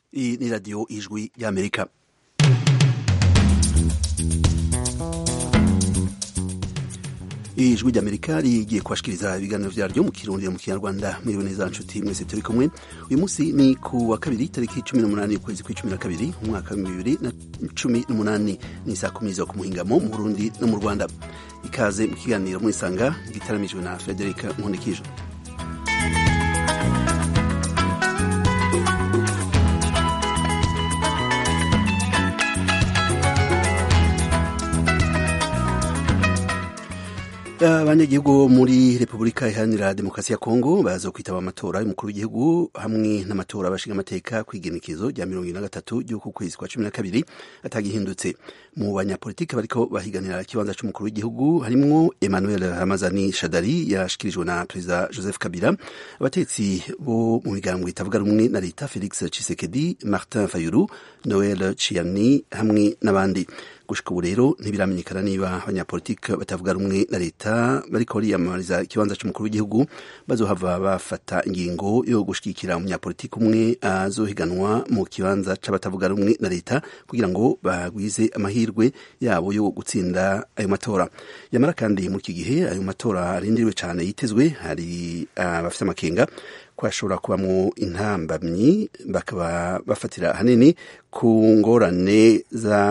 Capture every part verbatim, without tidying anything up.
Iyi ni radiyo ijwi y'Amerika. Ijwi ry'Amerika rigiye kubashikiriza ibiganiro vyaryo mu Kirundi mu Kinyarwanda. Mwiriwe neza nshuti mwese turi kumwe. Uyu munsi ni ku wa kabiri tariki cumi n'umunani ukwezi kw'icumi na kabiri umwaka wa bibiri na cumi n'umunani, ni saa kumi zo ku muhingamo mu Burundi no mu Rwanda. Ikaze mu kiganiro mwisanga gitaramijwe na Frederic Nkundikije. Abanyagihugu muri Repubulika Iharanira Demokarasi ya Kongo bazo kwitaba amatora y'umukuru w'igihugu hamwe n'amatora abashinga amateka kw'igenekezo rya mirongo ine na gatatu ry'uku kwezi kwa cumi na kabiri atagihindutse. Mu banyapolitiki bariko bahiganira ikibanza c'umukuru w'igihugu harimwo Emmanuel Ramazani Shadari yashikirijwe na Perezida Joseph Kabila, abatetsi bo mu migambwe itavuga rumwe na leta Felix Tshisekedi, Martin Fayulu, Noel Chiani hamwe n'abandi. Gushika ubu rero ntibiramenyekana niba abanyapolitiki batavuga rumwe na leta bariko bariyamamariza ikibanza c'umukuru w'igihugu bazohava bafata ingingo yo gushigikira umunyapolitiki umwe azohiganwa mu kibanza c'abatavuga rumwe na leta kugira ngo bagwize amahirwe yabo yo gutsinda ayo matora. Yamara kandi muri iki gihe ayo matora arindiriwe cane yitezwe, hari abafite amakenga ko ashobora kubamwo intambamyi, bakaba bafatira hanini ku ngorane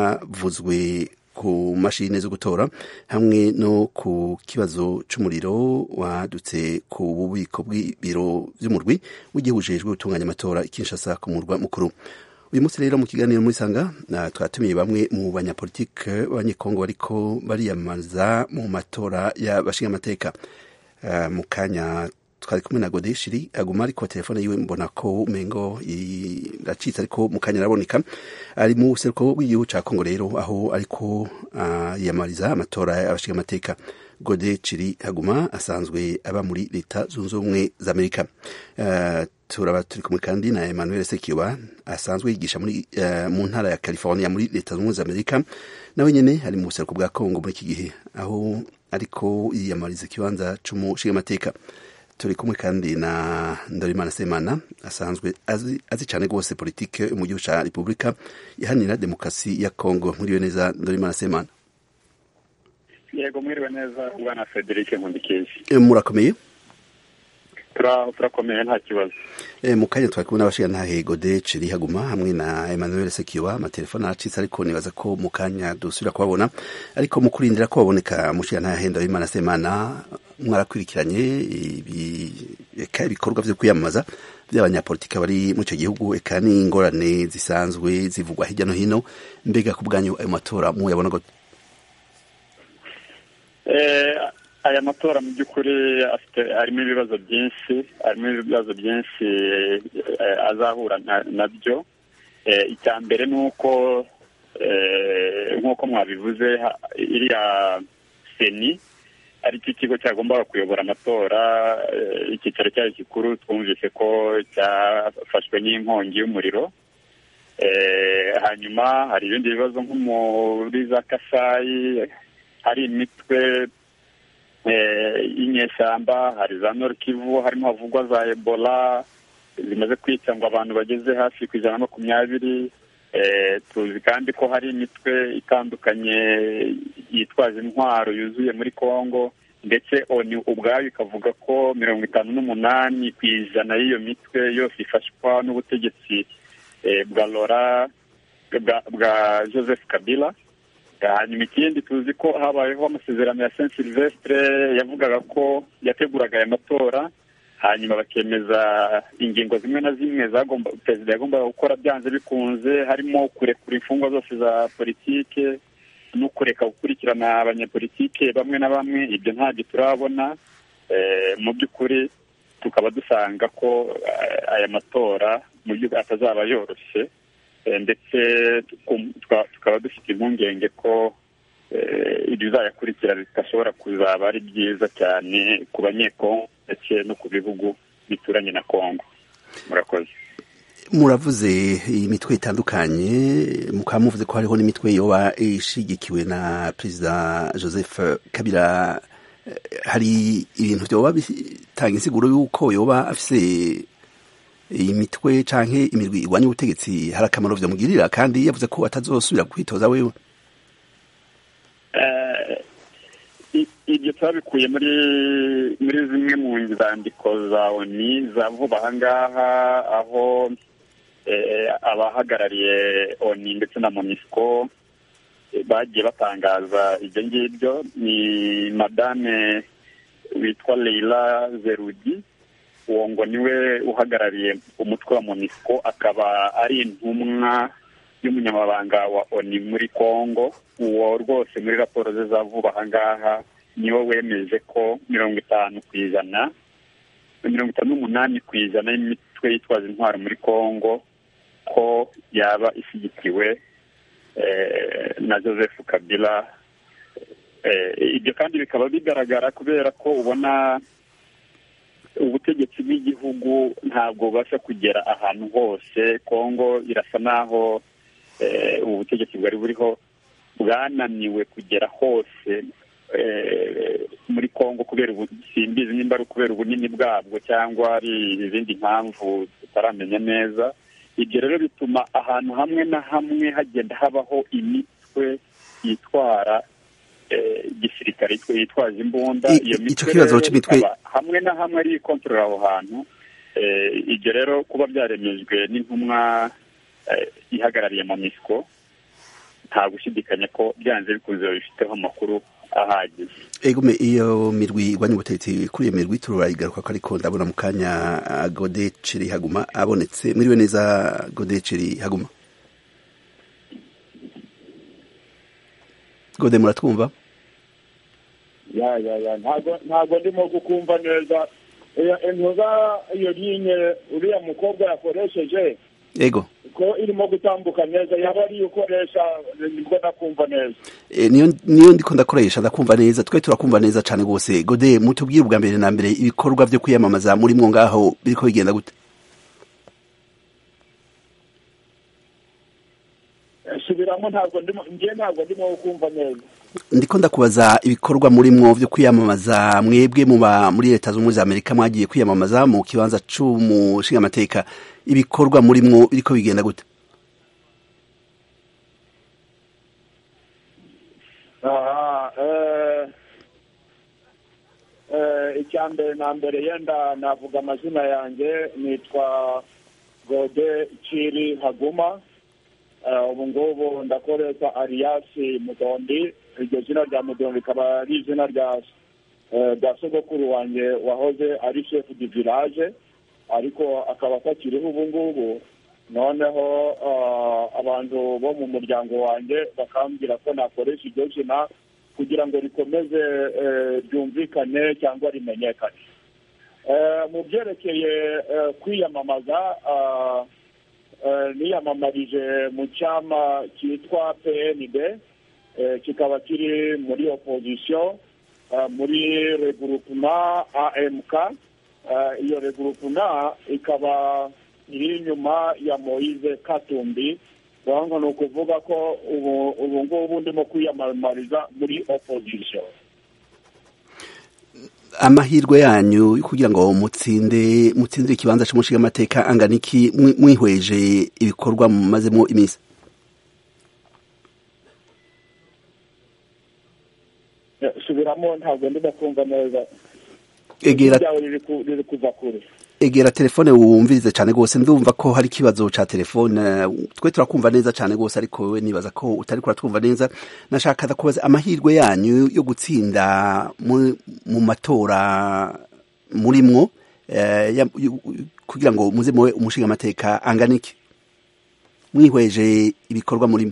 zavuzwe ku mashine zo gutora hamwe no ku kibazo c'umuriro wadutse ku bubiko bw'ibiro vy'umurwi w'igihugu ujejwe gutunganya amatora i Kinshasa ku murwa mukuru. Uyu munsi rero mu kiganiro muri sanga twatumiye bamwe mu banyapolitike b'abanyekongo bariko bariyamamaza mu matora y'abashinga amateka. Uh, mu kanya twari kumwe na Gode Shiri aguma ariko telefone yiwe mbona ko umengo iracitse, ariko mu kanya araboneka. Ari mu seruko w'igihugu ca Kongo rero aho ariko uh, yiyamamariza amatora y'abashinga amateka. Gode Shiri aguma asanzwe aba muri leta zunze ubumwe za Amerika. Uh, turaba turi kumwe kandi na Emmanuel Sekiwa asanzwe yigisha muri uh, mu ntara ya California muri leta zunze ubumwe za Amerika. Nawe nyene ari mu seruko bwa Kongo muri iki gihe aho ariko yiyamamariza ikibanza c'umushinga amateka. Turi kumwe kandi na Ndorimana Semana asanzwe azi, azi cyane gose politike mu gihugu ca Repubulika Iharanira Demokarasi ya Kongo. Mwiriwe neza Ndorimana Semana. Yego mwiriwe neza bwana Frederic Nkundikije. E, murakomeye? Tura turakomeye nta kibazo. E, mu kanya twari kubona abashinga ntahe Gode Shiri haguma hamwe na Emmanuel Sekiwa, amatelefone acitse ariko nibaza ko mu kanya dusubira kubabona, ariko mu kurindira ko baboneka mushinga ntahe Ndorimana Semana mwarakwirikiranye ibi eka ibikorwa vyo kwiyamamaza by'abanyapolitiki bari mu cyo gihugu, eka ni ingorane zisanzwe zivugwa hirya no hino. Mbega ku bwanyu ayo matora mu yabona gute? Eh aya matora mu by'ukuri afite harimo ibibazo byinshi, harimo ibibazo byinshi azahura nabyo. Eh icya mbere nuko eh nkuko mwabivuze iriya seni ari cyo kigo cyagombaga kuyobora amatora, icyicaro cyayo gikuru twumvise ko cyafashwe n'inkongi y'umuriro. Eh hanyuma hari ibindi bibazo nko muri za Kasai, hari imitwe eh inyeshyamba, hari za Nord Kivu harimo havugwa za Ebola zimaze kwica ngo abantu bageze hafi ku ijana na makumyabiri. Eh tuzi kandi ko hari imitwe itandukanye yitwaje intwaro yuzuye muri Kongo, ndetse ONU ubwayo ikavuga ko mirongo itanu n'umunani ku ijana y'iyo mitwe yose ifashwa n'ubutegetsi eh, bwa Laurent bwa, bwa Joseph Kabila. Hanyuma ikindi tuzi ko habayeho amasezerano ya Saint Sylvestre yavugaga ko yateguraga aya matora, hanyuma bakemeza ingingo zimwe na zimwe zagomba perezida yagombaga gukora byanze bikunze, harimo kurekura imfungwa zose za politike no kureka gukurikirana abanyapolitike bamwe na bamwe. Ibyo ntabyo turabona. E, mu by'ukuri tukaba dusanga ko aya matora mu by'ukuri atazaba yoroshye, e, ndetse tukaba dufite impungenge ko ibizayakurikira bidashobora kuzaba ari byiza cyane ku banyekongo ndetse no ku bihugu bituranye na Kongo. Murakoze. Muravuze imitwe itandukanye, mukaba muvuze ko hariho n'imitwe yoba ishigikiwe na Perezida Joseph Kabila. Hari ibintu byoba bitanga insiguro y'uko yoba afise imitwe canke imirwi igwanya ubutegetsi hari akamaro vyamugirira, kandi yavuze ko atazosubira kwitoza wewe. Ibyo twabikuye muri muri zimwe mu nzandiko za ONU za vuba ahangaha, aho abahagarariye ONU ndetse na MONUSCO bagiye batangaza ibyo ngibyo. Ni madame witwa Leila Zerugi, uwo ngo niwe uhagarariye umutwe wa MONUSCO, akaba ari intumwa y'umunyamabanga wa ONU muri Congo. Uwo rwose muri raporo ze za vuba ahangaha niwe wemeje ko mirongo itanu ku ijana mirongo itanu n'umunani ku ijana y'imitwe yitwaza intwaro muri Congo ko yaba ishyigikiwe na Joseph Kabila. Ibyo kandi bikaba bigaragara kubera ko ubona ubutegetsi bw'igihugu ntabwo bubasha kugera ahantu hose. Congo irasa naho ubu butegetsi bwari buriho bwananiwe kugera hose muri Congo kubera simbizi nimba ari kubera ubunini bwabwo cyangwa ari izindi mpamvu tutaramenya neza. Ibyo rero bituma ahantu hamwe na hamwe hagenda habaho imitwe yitwara gisirikare yitwaje imbunda. Iyo mitwe hamwe na hamwe ari kontrola aho hantu. Ibyo rero kuba byaremejwe n'intumwa ihagarariye MONUSCO, nta gushidikanya ko byanze bikunze bifiteho amakuru ahagije. Egume iyo mirwi igwanya ubutegetsi kuri iyo mirwi tururayigaruka ko, ariko ndabona mu kanya Godeciri Haguma abonetse. Mwiriwe neza Godeciri Haguma. Gode, muratwumva? ya ya ya ntago ntago ndimo kukumva neza. Entuza iyo linye uriya mukobwa yakoresheje, ego ko irimo gutambuka neza, yaba ari ukoresha nibwo ndakumva neza. E, niyo niyo ndiko ndakoresha ndakumva neza, twe turakumva neza cyane gose. Gode, mutubwire ubwa mbere na mbere ibikorwa byo kwiyamamaza muri mwo ngaho biriko bigenda gute? Subiramo, ntabwo ndimo ngiye ntabwo ndimo kumva neza. Ndiko ndakubaza ibikorwa muri mwo byo kwiyamamaza mwebwe muba muri Leta z'Ubumwe za Amerika, mwagiye kwiyamamaza mu kibanza c'umushinga amateka. Ibikorwa muri mwo biriko bigenda gute? Aha, eh eh icyambere na mbere yenda navuga amazina yanjye, nitwa Godeciri Haguma. Ubu ngubu ndakoresha alias Mudondi. Iryo zina rya Mudondi ikaba ari izina rya rya sogokuru wanjye wahoze ari chef du village, ariko akaba atakiriho ubu ngubu. Noneho abantu bo mu muryango wanjye bakambwira ko nakoresha iryo zina kugira ngo rikomeze ryumvikane cyangwa rimenyekane. Mu byerekeye kwiyamamaza, niyamamarije mu cyama cyitwa P N D, kikaba kiri muri opposition muri regroupement A M K. Iyo regroupement ikaba iri inyuma ya Moise Katumbi. Wango no kuvuga ko ubu ubu ngubu ndimo kwiyamamariza muri opposition. Amahirwe yanyu kugira ngo mutsinde mutsindire ikibanza cy'umushinga amateka anganiki mwihweje ibikorwa mumazemo imisi? Subiramo, ntabwo ndimo kumva neza. Egera riri kuva kure. Egera telefone wumvirize cyane gose, ndumva ko hari kibazo ca telefone. Twe turakumva neza cyane gose, ariko wewe nibaza ko utari kuratwumva neza. Nashaka kubaza amahirwe yanyu yo gutsinda mu matora murimwo eh, kugira ngo muze muwe umushinga amateka anganiki mwihweje ibikorwa murimo.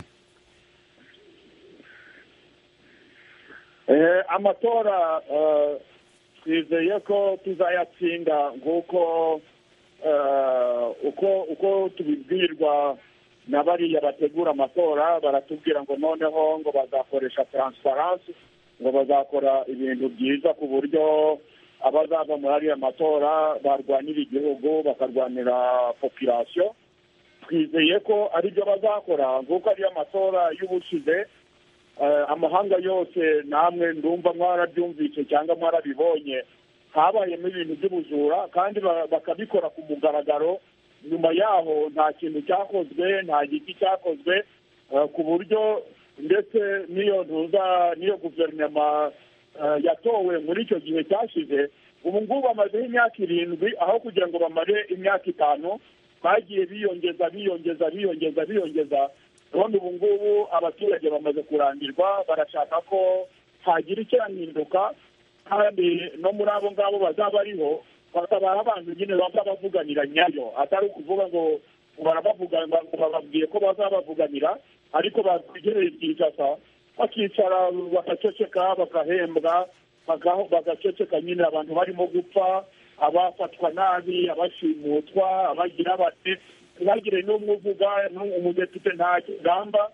Eh, amatora uh, twizeye ko tuzayatsinda nk'uko uh, uko uko tubibwirwa na bariya bategura amatora. Baratubwira ngo noneho ngo bazakoresha transparency, ngo bazakora ibintu byiza ku buryo abazava muri ariya matora barwanira igihugu bakarwanira population. Twizeye ko ari byo bazakora nk'uko ariya matora y'ubushize. Uh, amahanga yose namwe ndumva mwarabyumvise cyangwa mwarabibonye, habayemo ibintu by'ubujura kandi bakabikora ku mugaragaro nyuma yaho nta kintu cyakozwe, nta giti cyakozwe, ku buryo ndetse n'iyo ntuza n'iyo guverinoma yatowe muri icyo gihe cyashize, ubu ngubu bamazeho imyaka irindwi aho kugira ngo bamare imyaka itanu, bagiye biyongeza biyongeza biyongeza biyongeza. none ubu ngubu abaturage bamaze kurangirwa, barashaka ko hagira icyahinduka, kandi no muri abo ngabo bazaba bariho bakabaha abantu nyine baba bavuganira nyayo, atari ukuvuga ngo barabavuga ngo bababwiye ko bazabavuganira, ariko bategereye Kinshasa bakicara bagaceceka bagahembwa bagaceceka nyine abantu barimo gupfa, abafatwa nabi, abashimutwa, abagira bati ntagire n'umwe uvuga, umudepite nta kigamba,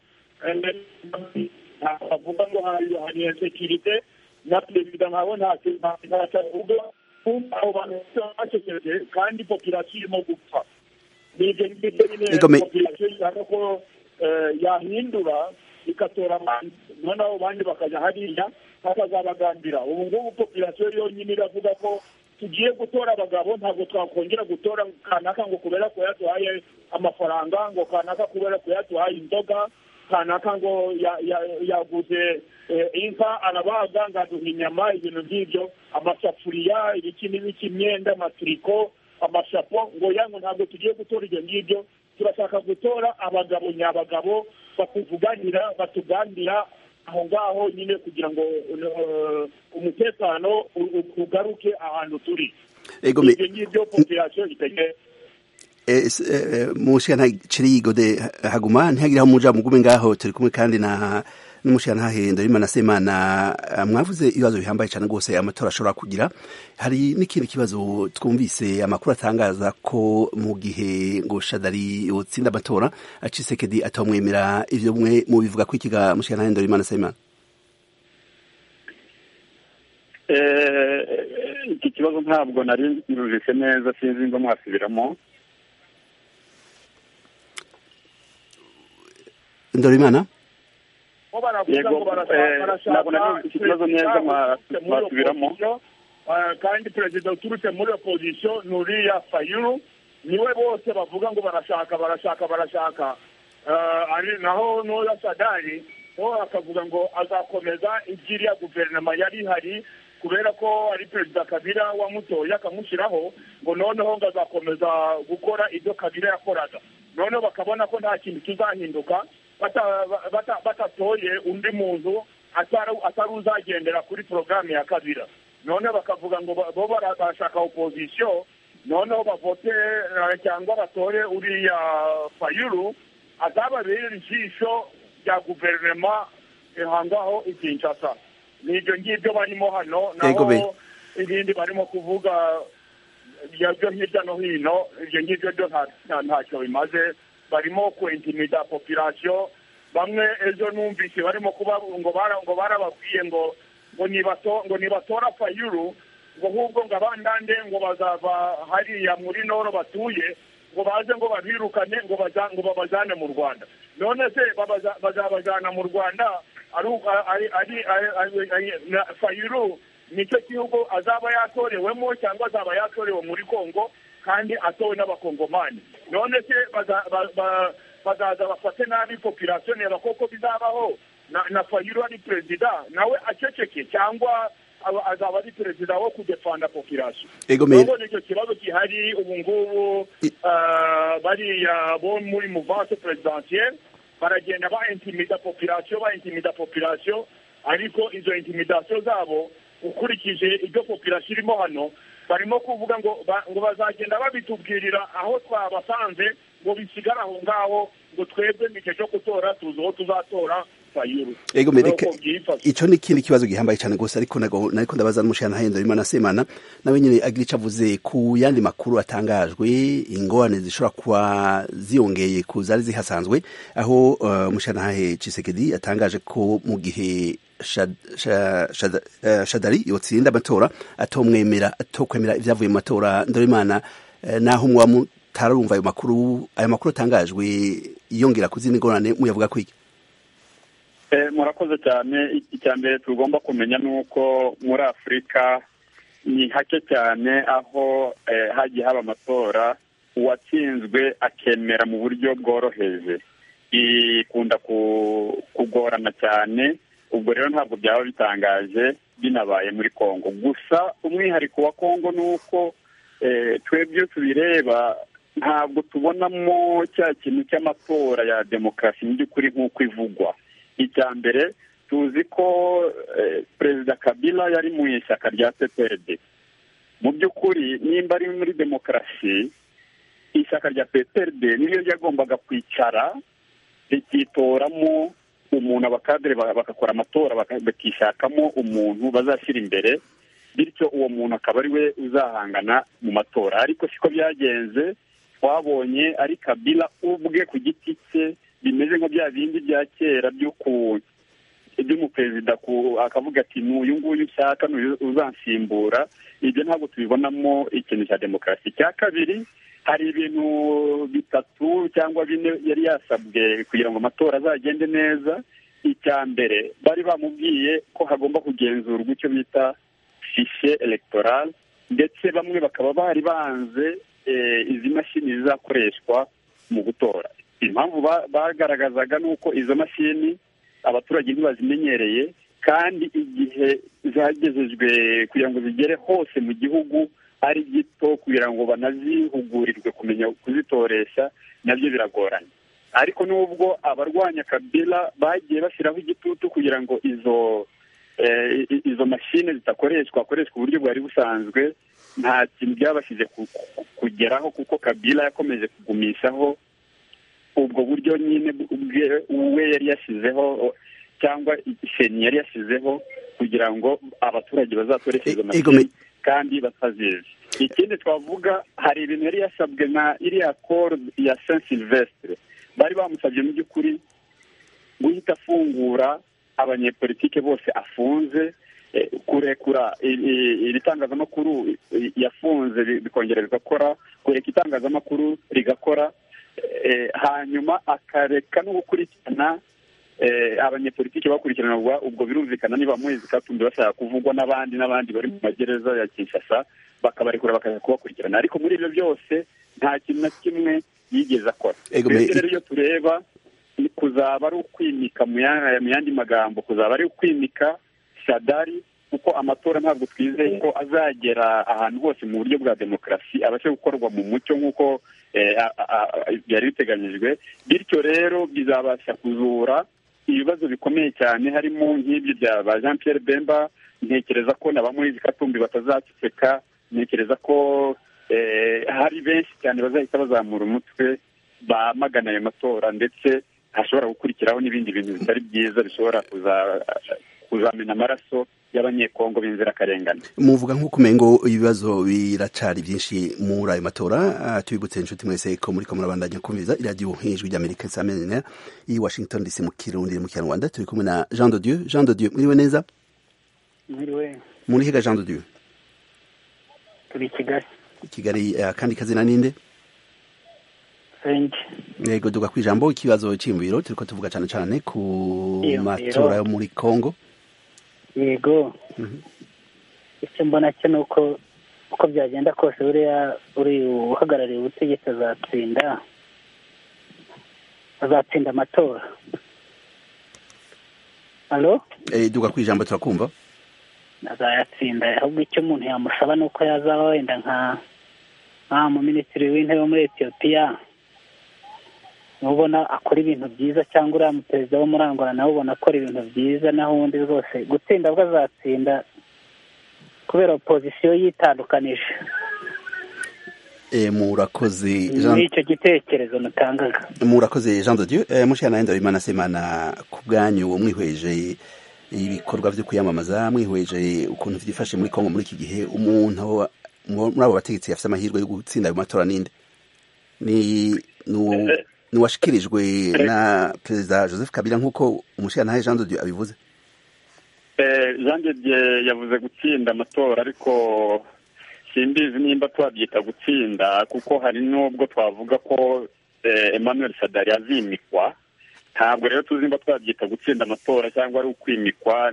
avuga ngo hari insekirite na perezida nkabo ntacyo avuga, abo bantu bacecetse kandi populasiyo irimo gupfa. ni ibyo ngibyo nyine populasiyo ishaka ko yahindura ikatora abandi, noneho abandi bakajya hariya bakazabagambira. ubu ngubu populasiyo yonyine iravuga ko tugiye gutora abagabo, ntabwo twakongera gutora kanaka ngo kubera ko yatuhaye amafaranga, ngo kanaka kubera ko yatuhaye inzoga, kanaka ngo yaguze inka arabaga ngo aduha inyama, ibintu by'ibyo, amasafuriya, ibiki n'ibiki, imyenda, amatiriko, amashapo, ngo yango ntabwo tugiye gutora ibyo ngibyo. turashaka gutora abagabo nyabagabo batuvuganira, batuganira aho ngaho nyine kugira ngo umutekano ugaruke ahantu turi. ibyo ngibyo population itegeye mushana Chirigo de Haguma ntihagira muja mugume ngaho turi kumwe kandi na n'umushana hahenda Imana Semana. Mwavuze ibibazo bihambaye cyane gose amatora ashobora kugira. Hari n'ikindi kibazo twumvise amakuru atangaza ko mu gihe ngo Shadari utsinda amatora Tshisekedi atomwemera, ivyo mwe mu bivuga ko ikiga mushana hahenda Imana Semana. eh iki kibazo ntabwo nari nuruse neza, sinzi ngo mwasubiramo. Ndorimana yego nabona ikibazo neza mwasubiramo. kandi perezida uturutse muri opposition nuriya Fayulu niwe bose bavuga ngo barashaka barashaka barashaka ari naho n'uya Sadari ho akavuga ngo azakomeza igiriya guverinoma yari hari, kubera ko ari perezida Kabila wamutoye akamushyiraho, ngo noneho ngo azakomeza gukora ibyo Kabila yakoraga. noneho bakabona ko nta kintu kizahinduka batatoye undi muntu atari uzagendera kuri porogaramu ya Kabila. none bakavuga ngo bo barashaka opposition, noneho bavote cyangwa batore uriya Fayulu azababera ijisho rya guverinoma ihangaho i Kinshasa. n'ibyo ngibyo barimo hano, naho ibindi barimo kuvuga byo hirya no hino, ibyo ngibyo byo ntacyo bimaze. barimo kwintimida population. bamwe ejo numvise barimo kuba ngo bara ngo barababwiye ngo ngo nibato ngo nibatora Fayulu, ngo hubwo ngo abandande ngo bazava hariya muri Noro batuye, ngo baze ngo babirukane ngo baza ngo babajane mu Rwanda. none se bazabajana mu Rwanda ari ari Fayulu nicyo gihugu azaba yatorewemo cyangwa azaba yatorewe muri Kongo kandi atowe n'abakongomani? none se bazaza bafate nabi population ya bakoko bizabaho na Fayulu ari perezida nawe aceceke, cyangwa azaba ari perezida wo kudefanda population? Ubwo nicyo kibazo gihari ubu ngubu. bariya bo muri mouvance presidentielle baragenda ba intimida population ba intimida population, ariko izo intimidation zabo ukurikije ibyo population irimo hano, barimo kuvuga ngo ngo bazagenda babitubwirira aho twabasanze, ngo bisigara aho ngaho, ngo twebwe nike cyo gutora tuzo tuzatora Fayulu. Ego medike ico ni kindi kibazo gihambaye cyane gose, ariko nago nariko ndabaza n'umushana hahenda Imana Semana nawe nyine agirica avuze ku yandi makuru atangajwe, ingorane zishobora kuba ziyongeye ku zari zihasanzwe, aho umushana hahe Tshisekedi atangaje ko mu gihe Shadari yotsinda amatora atomwemera atokwemera ivyavuye mu matora. Ndorimana naho mwa mutarumva ayo makuru, ayo makuru atangajwe yongera kuzindi ngorane muyavuga ko iki? murakoze cyane. icya mbere tugomba kumenya nuko muri Afurika ni hake cyane aho hagiye haba amatora uwatsinzwe akemera mu buryo bworoheje ikunda kugorana cyane. Ubwo rero ntabwo byaba bitangaje binabaye muri Kongo. Gusa umwihariko wa Kongo ni uko twebwe tubireba ntabwo tubonamo cya kintu cy'amatora ya demokarasi mu by'ukuri nk'uko ivugwa. Icya mbere tuzi ko perezida Kabila yari mu ishyaka rya P P R D. Mu by'ukuri nimba ari muri demokarasi, ishyaka rya P P R D niryo ryagombaga kwicara rikitoramo umuntu, abakadere bagakora amatora bakishakamo umuntu bazashyira imbere, bityo uwo muntu akaba ari we uzahangana mu matora. Ariko siko byagenze. Twabonye ari Kabila ubwe ku giti cye, bimeze nka bya bindi bya kera by'umuperezida akavuga ati n'uyu nguyu ushaka uzansimbura. Ibyo ntabwo tubibonamo ikintu cya demokarasi. Icya kabiri, hari ibintu bitatu cyangwa bine yari yasabwe kugira ngo amatora azagende neza. Icya mbere, bari bamubwiye ko hagomba kugenzurwa icyo bita fiche electorale, ndetse bamwe bakaba bari banze izi mashini zizakoreshwa mu gutora. Impamvu bagaragazaga ni uko izo mashini abaturage ntibazimenyereye, kandi igihe zagejejwe kugira ngo zigere hose mu gihugu ari gito, kugira ngo banazihugurirwe kumenya kuzitoresha nabyo biragoranye. Ariko nubwo abarwanya Kabila bagiye bashyiraho igitutu kugira ngo izo izo mashine zitakoreshwa, hakoreshwa uburyo bwari busanzwe, nta kintu byabashije kugeraho, kuko Kabila yakomeje kugumishaho ubwo buryo nyine we yari yashyizeho, cyangwa isheni yari yashyizeho kugira ngo abaturage bazatoreshe izo mashine kandi batazizi. Ikindi twavuga, hari ibintu yari yasabwe na iriya koro ya Saint Sylvestre. Bari bamusabye mu by'ukuri guhita afungura abanyepolitike bose afunze, kurekura ibitangazamakuru yafunze bikongera bigakora, kureka itangazamakuru rigakora, hanyuma akareka no gukurikirana abanyepolitike bakurikiranwa. Ubwo birumvikana niba Moise Katumbi bashaka kuvugwa n'abandi n'abandi bari mu magereza ya Kinshasa, bakabarekura bakaza kubakurikirana. Ariko muri ibyo byose nta kintu na kimwe yigeze akora. Rero iyo tureba, kuzaba ari ukwimika mu yandi magambo, kuzaba ari ukwimika Shadari, kuko amatora ntabwo twizeye ko azagera ahantu hose mu buryo bwa demokarasi, abashe gukorwa mu mucyo nk'uko byari biteganyijwe. Bityo rero bizabasha kuzura ibibazo bikomeye cyane, harimo nk'ibyo bya ba Jean Pierre Bemba. Ntekereza ko na ba Moise Katumbi batazaceceka. Ntekereza ko hari benshi cyane bazahita bazamura umutwe bamagana ayo matora, ndetse hashobora gukurikiraho n'ibindi bintu bitari byiza bishobora kuzamena amaraso y'abanyekongo b'inzirakarengane. Muvuga nk'uko umengo ibibazo biracari byinshi muri ayo matora. Tubibutse inshuti mwese ko muri ko murabandanya kumviza iradiyo Ijwi ry'Amerika Samena i Washington D C mu Kirundi mu Kinyarwanda. Turi kumwe na Jean de Dieu. Jean de Dieu, mwiriwe neza? Mwiriwe. Muri higa Jean de Dieu? Turi Kigali. Kigali. Kandi kazina ninde? French. Yego, duga kwijambo ikibazo cy'imbiro turiko tuvuga cyane cyane ku matora yo muri Kongo. Yego. Mhm. Icyo mbona cyo nuko uko byagenda kose buriya uri uhagarariye ubutegetsi azatsinda azatsinda amatora. Allo? Eh, duga kwijambo turakumva. Azayatsinda, ahubwo icyo umuntu yamusaba nuko yazaba wenda nka nka mu minisitiri w'intebe muri Ethiopia, ubona akora ibintu byiza, cyangwa uriya muperezida wo muri Angola nawe ubona akora ibintu byiza, naho undi rwose gutsinda bwo azatsinda kubera opozisiyo yitandukanije. Eh, murakoze Jean. Nicyo gitekerezo natangaga. Murakoze Jean de Dieu. Eh, mushana naenda Imana Semana ku bwanyu umwihweje ibikorwa byo kuyamamaza, mwihweje ukuntu byifashe muri Kongo muri iki gihe, umuntu muri abo bategetsi yafite amahirwe yo gutsinda ayo matora ninde? Ni nu nuwashikirijwe na Perezida Joseph Kabila nk'uko umushyiranahe Jean de Dieu abivuze? Eh, Jean de Dieu yavuze gutsinda amatora, ariko simbizi nimba twabyita gutsinda, kuko hari n'ubwo twavuga ko eh, Emmanuel Shadari yazimikwa. Ntabwo rero tuzi nimba twabyita gutsinda amatora cyangwa ari ukwimikwa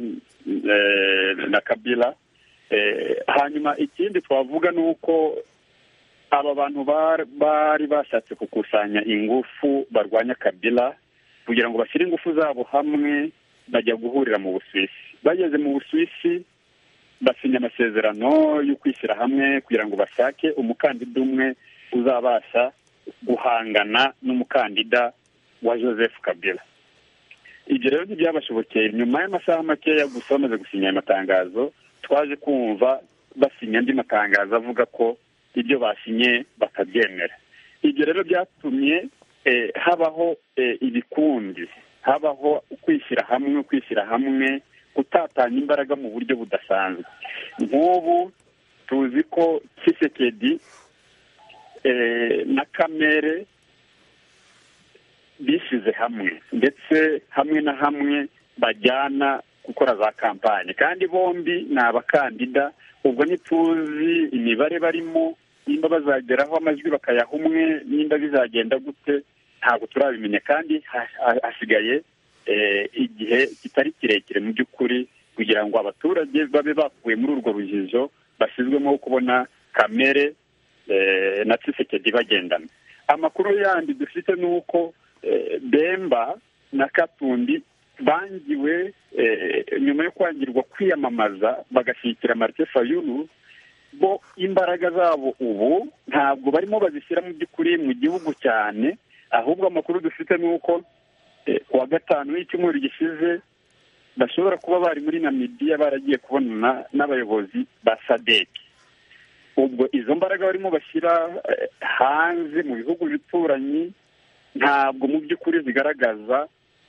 eh, na Kabila. Eh, hanyuma ikindi twavuga nuko aba bantu bari bashatse gukusanya ingufu barwanya Kabila kugira ngo bashyire ingufu zabo hamwe bajya guhurira mu Busuwisi. Bageze mu Busuwisi basinya amasezerano yo kwishyira hamwe kugira ngo bashake umukandida umwe uzabasha guhangana n'umukandida wa Joseph Kabila. Ibyo rero ntibyabashobokeye. Nyuma y'amasaha makeya gusa bamaze gusinya amatangazo, twaje kumva basinya andi matangazo avuga ko ibyo basinye batabyemera. Ibyo rero byatumye eh, habaho eh, ibikundi, habaho kwishyira hamwe kwishyira hamwe kutatanya imbaraga mu buryo budasanzwe. Nk'ubu tuzi ko Tshisekedi eh, na Kamere bishyize hamwe, ndetse hamwe na hamwe bajyana gukora za kampanye, kandi bombi ni abakandida. Ubwo ntituzi imibare barimo, nimba bazageraho amajwi bakayaha umwe, nimba bizagenda gute ntabwo turabimenya, kandi hasigaye igihe kitari kirekire mu by'ukuri kugira ngo abaturage babe bakuwe muri urwo rujijo bashyizwemo kubona Kamere na Tshisekedi bagendana. Amakuru yandi dufite ni uko Bemba na Katundi bangiwe nyuma yo kwangirwa kwiyamamaza bagashyikira Martin Fayulu, bo imbaraga zabo ubu ntabwo barimo bazishyira mu by'ukuri mu gihugu cyane, ahubwo amakuru dufite ni uko kuwa gatanu w'icyumweru gishize bashobora kuba bari muri Namibia baragiye kubonana n'abayobozi ba SADC. Ubwo izo mbaraga barimo bashyira hanze mu bihugu bituranyi ntabwo mu by'ukuri zigaragaza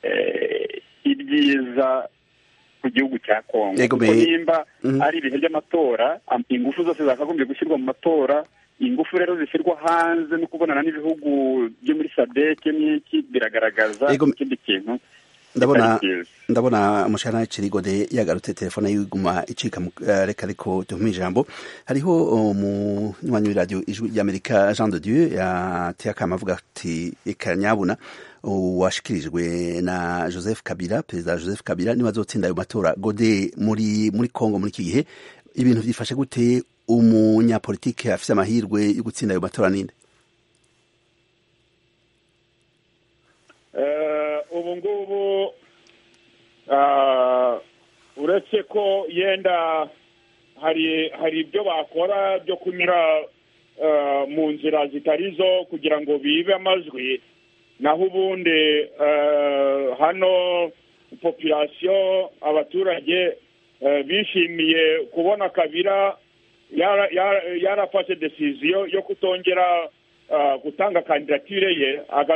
ibyiza ku gihugu cya Kongo. Kuko nimba ari ibihe by'amatora, ingufu zose zakagombye gushyirwa mu matora, ingufu rero zishyirwa hanze no kubonana n'ibihugu byo muri SADC n'iki biragaragaza ikindi kintu. Ndabona ndabona mushana Chirigode yagarutse telefone y'iguma icika reka ariko tuhume ijambo. Hariho mu nywanyi w'iradio Ijwi ry'Amerika Jean de Dieu yateye akama avuga ati ikanyabuna washikirijwe na Joseph Kabila, Perezida Joseph Kabila niwe azotsinda ayo matora. Gode, muri muri Kongo muri iki gihe ibintu byifashe gute? Umunyapolitike afise amahirwe yo gutsinda ayo matora ninde? Ubu ngubu uretse ko yenda hari hari ibyo bakora byo kunyura mu nzira zitarizo kugira ngo bibe amajwi, naho ubundi hano population abaturage bishimiye kubona Kabila yarafashe decision yo kutongera gutanga kandidatire ye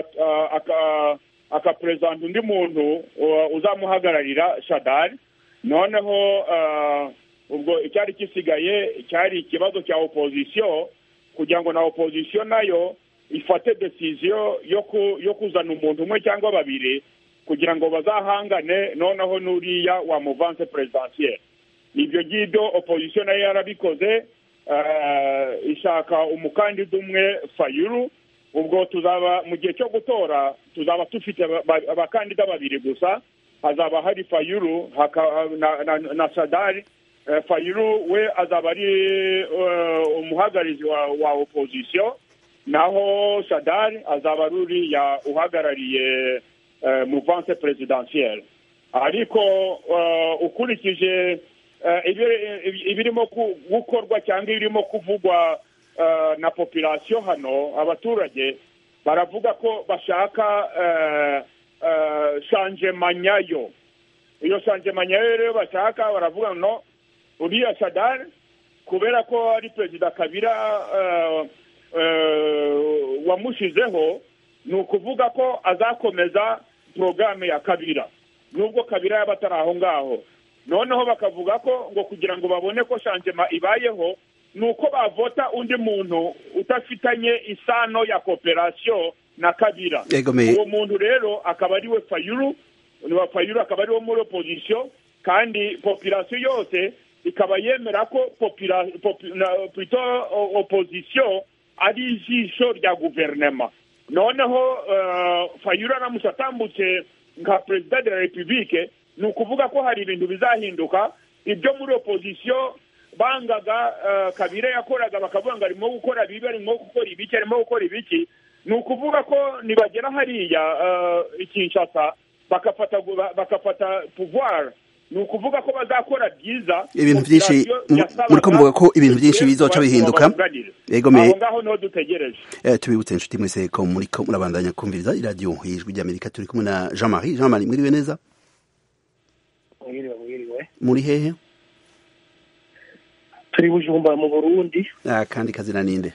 akapresenta undi muntu uzamuhagararira Shadari. Noneho ubwo icyari kisigaye cyari ikibazo cya opposition kugira ngo na opposition nayo ifate decision yo kuzana umuntu umwe cyangwa babiri kugira ngo bazahangane noneho nuriya wa mouvance presidentielle. Ibyo ngibyo opposition nayo yarabikoze, ishaka umukandida umwe Fayulu. Ubwo tuzaba mu gihe cyo gutora tuzaba tufite abakandida babiri gusa, hazaba hari Fayulu na, na, na Shadari. Fayulu we azaba ari umuhagararizi wa, wa opposition, naho Shadari azaba ruri ya uhagarariye uh, mouvance presidentielle. Ariko uh, ukurikije uh, ibirimo gukorwa cyangwa ibirimo kuvugwa Uh, na population hano, abaturage baravuga ko bashaka uh, uh, changement nyayo. Iyo changement nyayo rero bashaka baravuga no uriya Shadari kubera ko ari Perezida Kabila uh, uh, wamushizeho, ni ukuvuga ko azakomeza programme ya Kabila nubwo Kabila yabataraho ngaho. Noneho bakavuga ko ngo kugira ngo babone ko changement ibayeho nuko bavota undi muntu utafitanye isano ya cooperation na Kabila. Uwo muntu rero akaba ari we Fayulu, ni wa Fayulu akaba ari wo muri opposition, kandi population yose ikaba yemera ko population plutôt opposition ari ijisho rya gouvernement. Noneho uh, Fayulu anamushatambutse nka President de la République, ni ukuvuga ko hari ibintu bizahinduka. Ibyo muri opposition bangaga Kabila yakoraga bakavuga ngo arimo gukora bibi, arimo gukora ibiki, arimo gukora ibiki. Ni ukuvuga ko nibagera hariya Kinshasa bakafata bakafata pouvoir, ni ukuvuga ko bazakora byiza, ibintu byinshi muri ko muvuga ko ibintu byinshi bizoca bihinduka. Yego me ngaho no dutegereje. Eh tubibutse inshuti mwese ko muri ko murabandanya kumviriza iradio y'ijwi ry'Amerika, turi kumwe na Jean-Marie. Jean-Marie, mwiriwe neza? Mwiriwe mwiriwe. Muri hehe? Turi Bujumbura mu Burundi. Ah, kandi kazina ninde?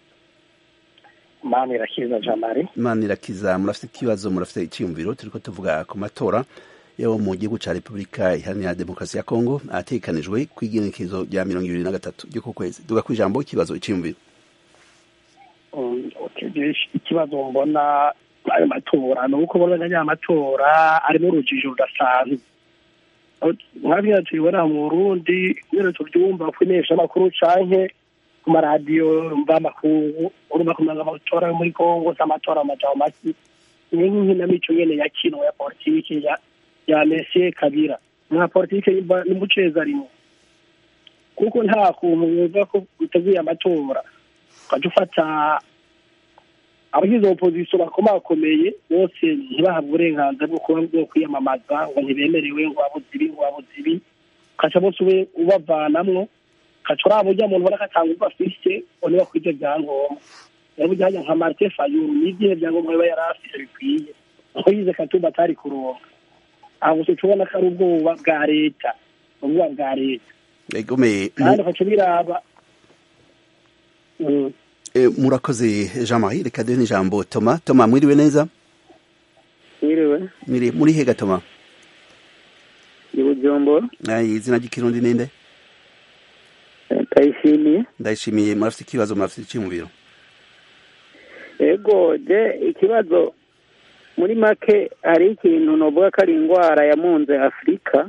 Manirakiza Jean-Marie. Manirakiza, murafite ikibazo, murafite icyumviro, turiko tuvuga ku matora yo mu gihugu ca Republika Iharanira Demokarasi ya Kongo atekanijwe kwigenekezo rya mirongo ibiri na gatatu ryo ku kwezi. Duga kwijambo ikibazo icyumviro. Um, okay, ikibazo mbona ayo matora no uko bona nya matora ari mu rujiji rudasanzwe. Nkabya tubona mu Burundi rero tubyumva kwinesha amakuru canke ku maradiyo mva makuru urumva kumanga amatora muri Kongo s'amatora amajaho maki ni nk'inamico nyene ya kino ya politiki ya ya Monsieur Kabila nka politiki n'umuceza rimwe, kuko nta kuntu uvuga ko uteguye amatora ukajufata abagize opposition bakomakomeye bose ntibahabwe uburenganzira bwo kuba bwo kwiyamamaza ngo ntibemerewe ngo abuzibi ngo abuzibi kaca bose ube ubavanamwo kaca urabo ujya muntu barakatanga uko afise oni bakwije byangombwa yabo ujyanye nka Martin Fayulu n'igihe byangombwa biba yarafise bikwiye aho yize Katumba atari kuronka abo se tubona ko ari ubwoba bwa leta ubwoba bwa leta. Yego me kandi kaca biraba E, murakoze Jean-Marie. Reka duhe n'ijambo Thomas. Thomas, mwiriwe neza? Mwiriwe. Mwiriwe. Muri hega Thomas? Ni Bujumbura. Ai, izina ry'ikirundi ninde? Ndayishimiye. Ndayishimiye. Murafite ikibazo, murafite icyumviro? Ego, je ikibazo muri make hari ikintu novuga ko ari ingwara yamunze Afrika,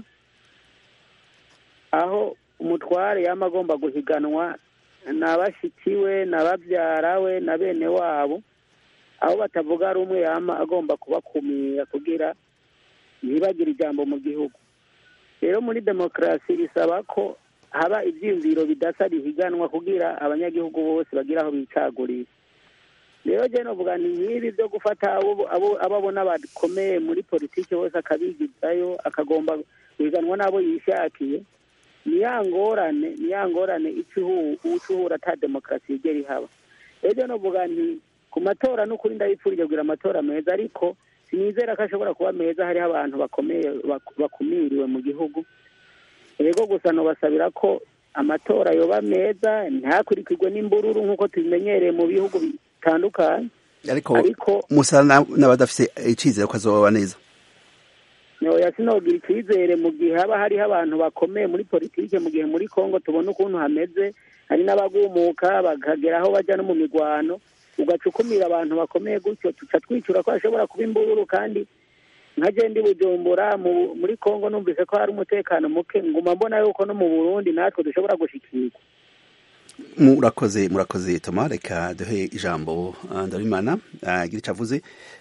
aho umutware yamagomba guhiganwa n'abashikiwe n'ababyarawe na bene wabo, aho batavuga rumwe yama agomba kubakumira kugira ntibagire ijambo mu gihugu. Rero muri demokrasi bisaba ko haba ivyiyumviro bidasa bihiganwa kugira abanyagihugu bose bagira aho bicagurira. Rero je novuga ni nk'ibi byo gufata abo ababona bakomeye muri politiki bose akabigizayo akagomba guhiganwa nabo yishakiye, niyangorane niyangorane icuhura ata demokrasi igera ihaba. Rero novuga nti ku matora n'ukuri ndayipfurije kugira amatora meza, ariko sinizera ko ashobora kuba meza hari abantu bakomeye bakumiriwe mu gihugu. Yego gusa nobasabira ko amatora yoba meza, ntakurikirwe n'imbururu nk'uko tubimenyereye mu bihugu bitandukanye, ariko musa n'abadafise icizere ko azoba neza. Noya sinogira icyizere mu gihe haba hariho abantu bakomeye muri politike, mu gihe muri Kongo tubona ukuntu hameze, hari n'abagumuka bakagera aho bajya no mu migwano, ugacukumira abantu bakomeye gutyo tuca twicura ko ashobora kuba imbururu. Kandi nka je ndi Bujumbura muri Kongo numvise ko hari umutekano muke, nguma mbona yuko no mu Burundi natwe dushobora gushikirwa. Murakoze murakoze Thomas. Reka duhe ijambo Ndabimana agira icyo avuze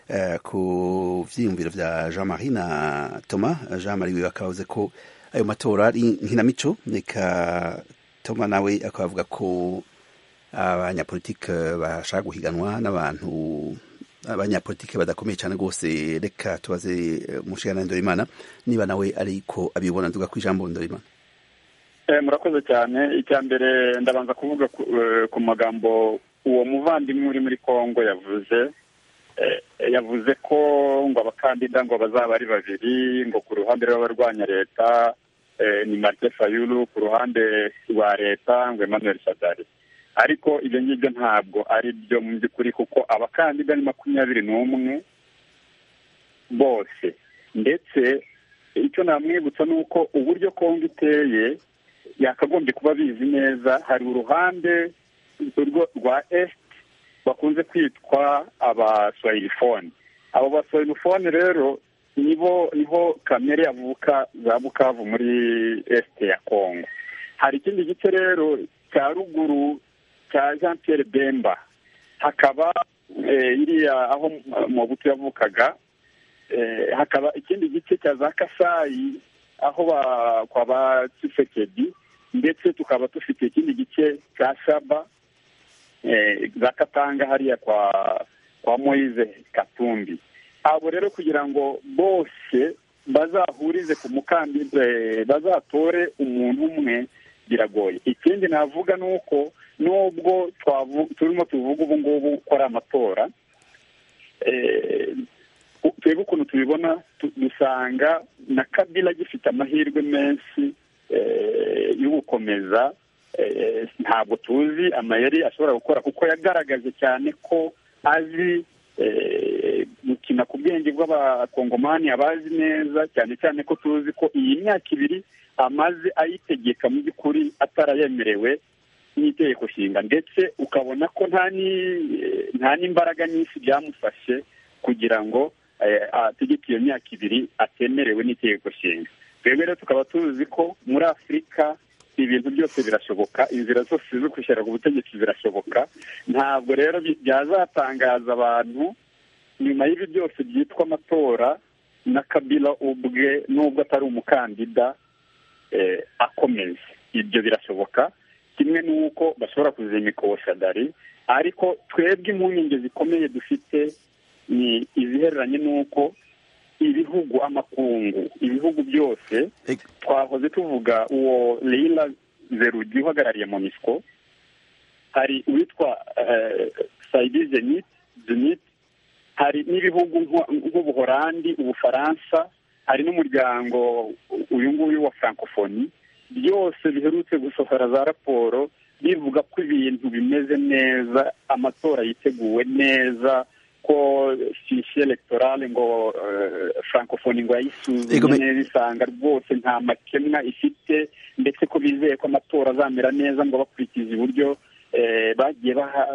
ku vyiyumviro vya Jean-Marie na Thomas. Jean-Marie we akavuze ko ayo matora ari nkinamico, reka Thomas nawe akavuga ko abanyapolitike bashaka guhiganwa n'abantu abanyapolitike badakomeye cyane rwose. Reka tubaze umushikana Ndabimana niba nawe ariko abibona. Nduga ku ijambo Ndabimana. Eh, murakoze cyane. Icya mbere ndabanza kuvuga ku, uh, ku magambo uwo muvandimwe uri muri Kongo yavuze. Eh, yavuze ko ngo abakandida ngo bazaba ari babiri, ngo ku ruhande rw'abarwanya leta eh, ni Martin Fayulu, ku ruhande rwa leta ngo Emmanuel Shadari. Ariko ibyo ngibyo ntabwo ari byo mu by'ukuri, kuko abakandida ni makumyabiri n'umwe bose. Ndetse icyo namwibutsa ni uko uburyo Kongo iteye yakagombye kuba bizi neza. Hari uruhande rwa est bakunze kwitwa abaswahilifone. Abo baswahilifone rero nibo niho kamere yavuka za Bukavu muri est ya Kongo. Hari ikindi gice rero cya ruguru cya Jean Pierre Bemba, hakaba eh, iriya aho Mobutu yavukaga. Eh, hakaba ikindi gice cya za Kasai aho ba kwa ba Tshisekedi ndetse tukaba dufite ikindi gice cya Shaba za Katanga hariya kwa kwa Moise Katumbi. Abo rero kugira ngo bose bazahurize ku mukandida bazatore umuntu umwe biragoye. Ikindi navuga nuko nubwo turimo tuvuga ubu ngubu ko ari amatora, twebwe ukuntu tubibona dusanga na Kabila gifite amahirwe menshi yo gukomeza. Ntabwo tuzi amayeri ashobora gukora kuko yagaragaje cyane ko azi gukina ku bwenge bw'abakongomani, abazi neza cyane cyane ko tuzi ko iyi myaka ibiri amaze ayitegeka mu by'ukuri atarayemerewe n'itegeko nshinga, ndetse ukabona ko nta nta n'imbaraga nyinshi byamufashe kugira ngo ategeke iyo myaka ibiri atemerewe n'itegeko nshinga. Twebwe rero tukaba tuzi ko muri Afurika ibintu byose birashoboka, inzira zose zo kwishyira ku butegetsi zirashoboka. Ntabwo rero byazatangaza abantu nyuma y'ibi byose byitwa amatora na Kabila ubwe nubwo atari umukandida akomeza. Ibyo birashoboka, kimwe n'uko bashobora kuzimika uwo Shadari, ariko twebwe impungenge zikomeye dufite ni izihereranye n'uko ibihugu amakungu ibihugu byose twahoze tuvuga uwo Leila Zerugi uhagarariye MONUSCO, hari uwitwa Saidi Zenit Zenit, hari n'ibihugu nk'Ubuholandi, Ubufaransa, hari n'umuryango uyu nguyu wa Francophonie, byose biherutse gusohora za raporo bivuga ko ibintu bimeze neza, amatora yiteguwe neza, ko fichier electorale ngo uh, Francophonie ngo yayisuzumye neza isanga rwose nta makemwa ifite, ndetse ko bizeye ko amatora azamera neza ngo bakurikiza uburyo eh, bagiye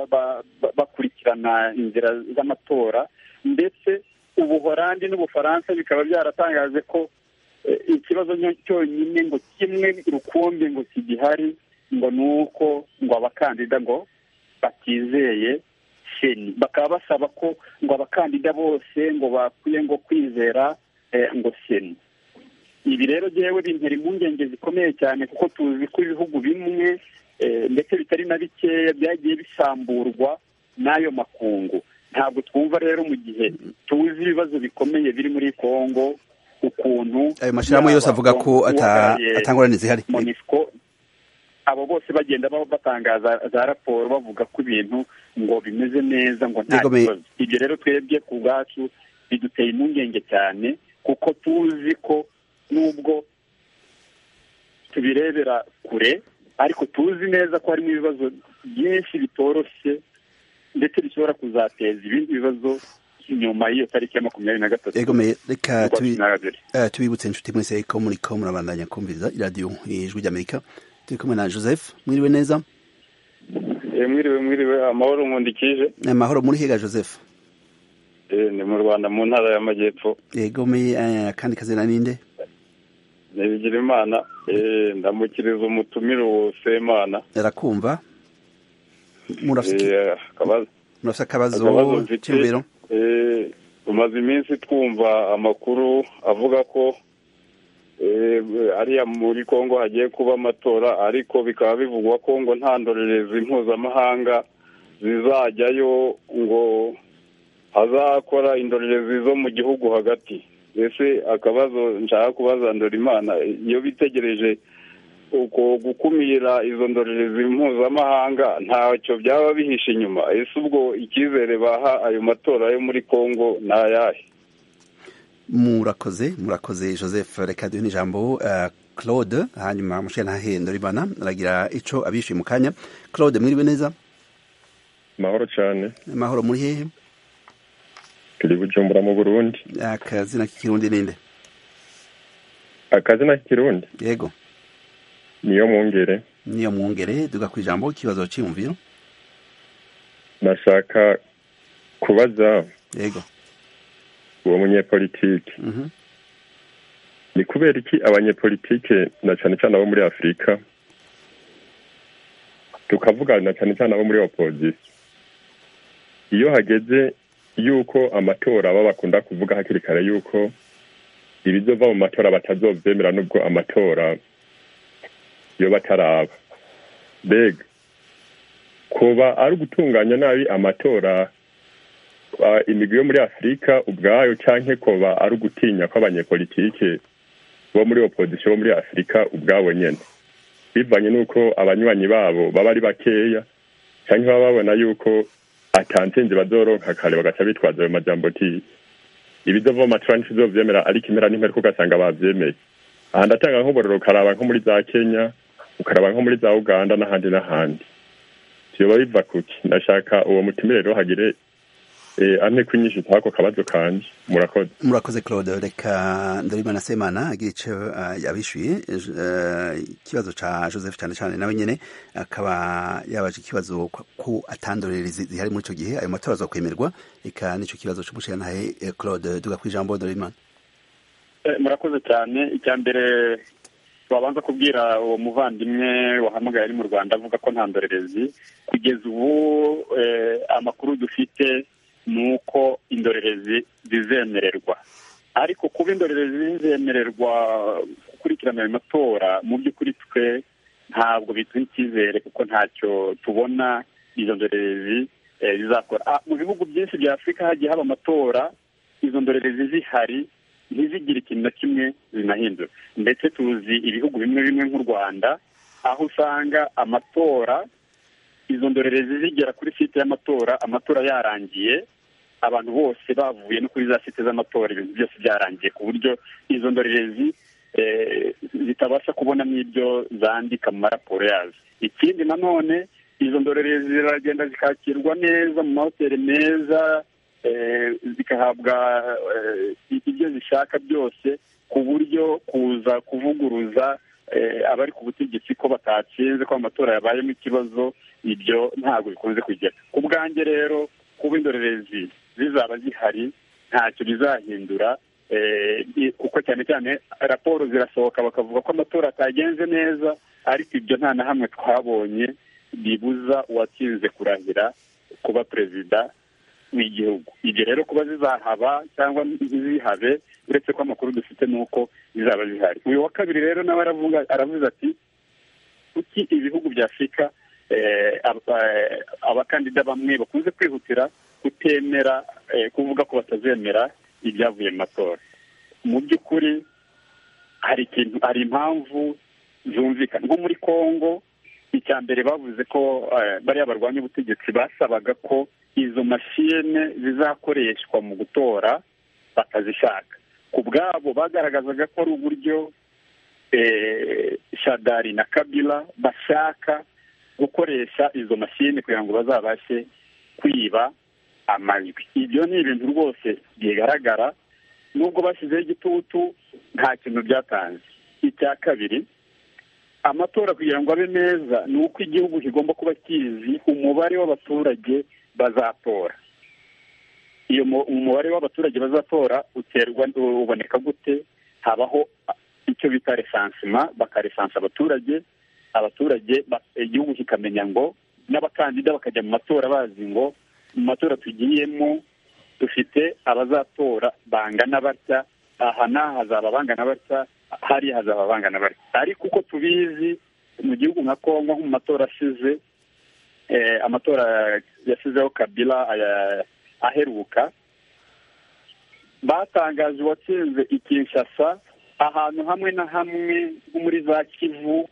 bakurikirana inzira z'amatora. Ndetse Ubuholandi n'Ubufaransa bikaba byaratangaje ko eh, ikibazo cyonyine ngo kimwe rukumbi ngo kigihari ngo nuko ngo abakandida ngo batizeye Seni, bakaba basaba ko ngo abakandida bose ngo bakwiye ngo kwizera eh, ngo Seni. Ibi rero jewe bintera impungenge zikomeye cyane kuko tuzi ko ibihugu bimwe eh, ndetse bitari na bikeya byagiye bisamburwa n'ayo makungu. Ntabwo twumva rero mu gihe tuzi ibibazo bikomeye biri muri Kongo ukuntu ayo mashirahamwe yose avuga ko atangorane zihari, MONUSCO abo bose bagenda batangaza za raporo bavuga ko ibintu ngo bimeze neza ngo nta kibazo. Ibyo rero twebwe ku bwacu biduteye impungenge cyane kuko tuzi ko nubwo tubirebera kure ariko tuzi neza ko harimo ibibazo byinshi bitoroshye ndetse bishobora kuzateza ibindi bibazo nyuma y'iyo tariki ya makumyabiri na gatatu. Egome reka tubibutse inshuti mwese ko muri ko murabandanya kumviriza iradiyo Ijwi ry'Amerika. Turi kumwe na Joseph. Mwiriwe neza? Eh mwiriwe mwiriwe amahoro nkundikije. Amahoro muri hega Joseph? Eh ni mu Rwanda mu ntara y'Amajyepfo. Egome kandi kazina ninde? Nebigira Imana. Eh ndamukiriza umutumiro wose Imana. Arakumva? Murafite eh kabazo. Murafite akabazo cy'ibiro? Eh umaze iminsi twumva amakuru avuga ko eh ariya muri Kongo hagiye kuba amatora, ariko bikaba bivugwa ko ngo nta ndorerezi mpuzamahanga zizajyayo, ngo hazakora indorerezi zo mu gihugu hagati. Ese akabazo nshaka kubaza Ndorimana, iyo bitegereje uko gukumira izo ndorerezi mpuzamahanga ntacyo byaba bihishe inyuma, ese ubwo icyizere baha ayo matora yo muri Kongo nayahe? Murakoze murakoze Joseph. Reka duhe n'ijambo uh, Claude, hanyuma mushana he Ndorimana aragira ico abishi mu kanya. Claude mwiriwe neza? Mahoro cyane. Mahoro muri hehe? Turi Bujumbura mu Burundi. Akazina k'ikirundi ninde? Akazina k'ikirundi? Yego. Niyo mwongere. Niyo mwongere, duga ku ijambo kibazo cy'umviro. Nashaka kubaza. Yego. Uwo munyepolitike. Mhm. Mm ni kubera iki abanyepolitike na cyane cyane abo muri Afrika tukavuga na cyane cyane abo muri opposition, iyo hageze yuko amatora baba bakunda kuvuga hakiri kare yuko ibizova mu matora batazovyemera, nubwo amatora iyo bataraba mbega kuba ari ugutunganya nabi amatora imigwi yo muri afurika ubwayo cyangwa kuba ari ugutinya ko abanyepolitike bo muri opozisiyo bo muri afurika ubwabo nyine bivanye n'uko abanywanyi babo baba ari bakeya cyangwa baba babona yuko atansinzi bazoronka kare bagaca bitwaza ayo majambo ati ibizova amatora ntibizovyemera ariko impera n'impera ugasanga bavyemeye. Aha ndatanga nk'uburero ukaraba nko muri za Kenya ukaraba nko muri za Uganda n'ahandi n'ahandi vyoba biva kuki. Ndashaka uwo mutumire rero hagire eh ampe kwinyisha tako kabazo kanje. Murakoze. Murakoze Claude. Reka Ndorimana Semana agira ico uh, yabishuye ikibazo uh, ca Joseph cyane cyane nawe nyene akaba yabaje ikibazo ku atandorerezi zihari muri ico gihe ayo matora zo kwemerwa eka nico kibazo cy'umushyiranahe eh, Claude duga kwijambo Ndorimana. Eh, murakoze cyane. Icyambere twabanza kubwira uwo muvandimwe wahamagaye ari mu Rwanda avuga ko nta ndorerezi kugeza ubu eh, amakuru dufite nuko indorerezi zizemererwa, ariko kuba indorerezi zizemererwa gukurikirana ayo matora mu by'ukuri twe ntabwo bituha icyizere kuko ntacyo tubona izo ndorerezi eh, zizakora. Ah, mu bihugu byinshi bya Afurika hagiye haba amatora izo ndorerezi zihari ntizigire ikintu na kimwe zinahindura, ndetse tuzi ibihugu bimwe bimwe nk'u Rwanda aho usanga amatora izo ndorerezi zigera kuri site y'amatora amatora yarangiye abantu bose bavuye no kuri za site z'amatora ibintu byose byarangiye ku buryo izo ndorerezi eh, zitabasha kubona n'ibyo zandika mu maraporo yazo. Ikindi nanone izo ndorerezi ziragenda zikakirwa neza mu mahoteli meza eh, zikahabwa eh, ibyo zishaka byose ku buryo kuza kuvuguruza eh, abari ku butegetsi ko batatsinze ko amatora yabayemo ikibazo ibyo ntabwo bikunze kugera. Ku bwanjye rero kuba indorerezi zizaba zihari ntacyo bizahindura eh, kuko cyane cyane raporo zirasohoka bakavuga ko amatora atagenze neza, ariko ibyo nta na hamwe twabonye bibuza uwatsinze kurahira kuba perezida w'igihugu. Ibyo rero kuba zizahaba cyangwa ntizihabe uretse ko amakuru dufite nuko zizaba zihari. Uyu wa kabiri rero nawe aravuga aravuze ati kuki ibihugu bya Afurika eh, abakandida bamwe bakunze kwihutira kutemera eh, kuvuga ko batazemera ibyavuye mu matora. Mu by'ukuri hari ikintu hari impamvu zumvikana nko muri Kongo. Icyambere bavuze ko eh, bari abarwanya ubutegetsi basabaga ko izo mashine zizakoreshwa mu gutora batazishaka. Ku bwabo bagaragazaga ko ari uburyo eh, Shadari na Kabila bashaka gukoresha izo mashine kugira ngo bazabashe kwiba amajwi. Ibyo ni ibintu rwose bigaragara nubwo bashyizeho igitutu nta kintu byatanze. Icya kabiri, amatora kugira ngo abe meza ni uko igihugu kigomba kuba kizi umubare w'abaturage bazatora. Iyo umubare w'abaturage bazatora uterwa uboneka gute? Habaho icyo bita resansima, bakaresansa abaturage abaturage igihugu kikamenya ngo n'abakandida bakajya mu matora bazi ngo mu matora tugiyemo dufite abazatora bangana batya, aha n'aha hazaba bangana batya, hari hazaba bangana batya. Ariko uko tubizi mu gihugu nka Kongo mu matora ashize eh, amatora yasizeho Kabila aheruka batangaje uwatsinze i Kinshasa ahantu hamwe na hamwe nko muri za Kivu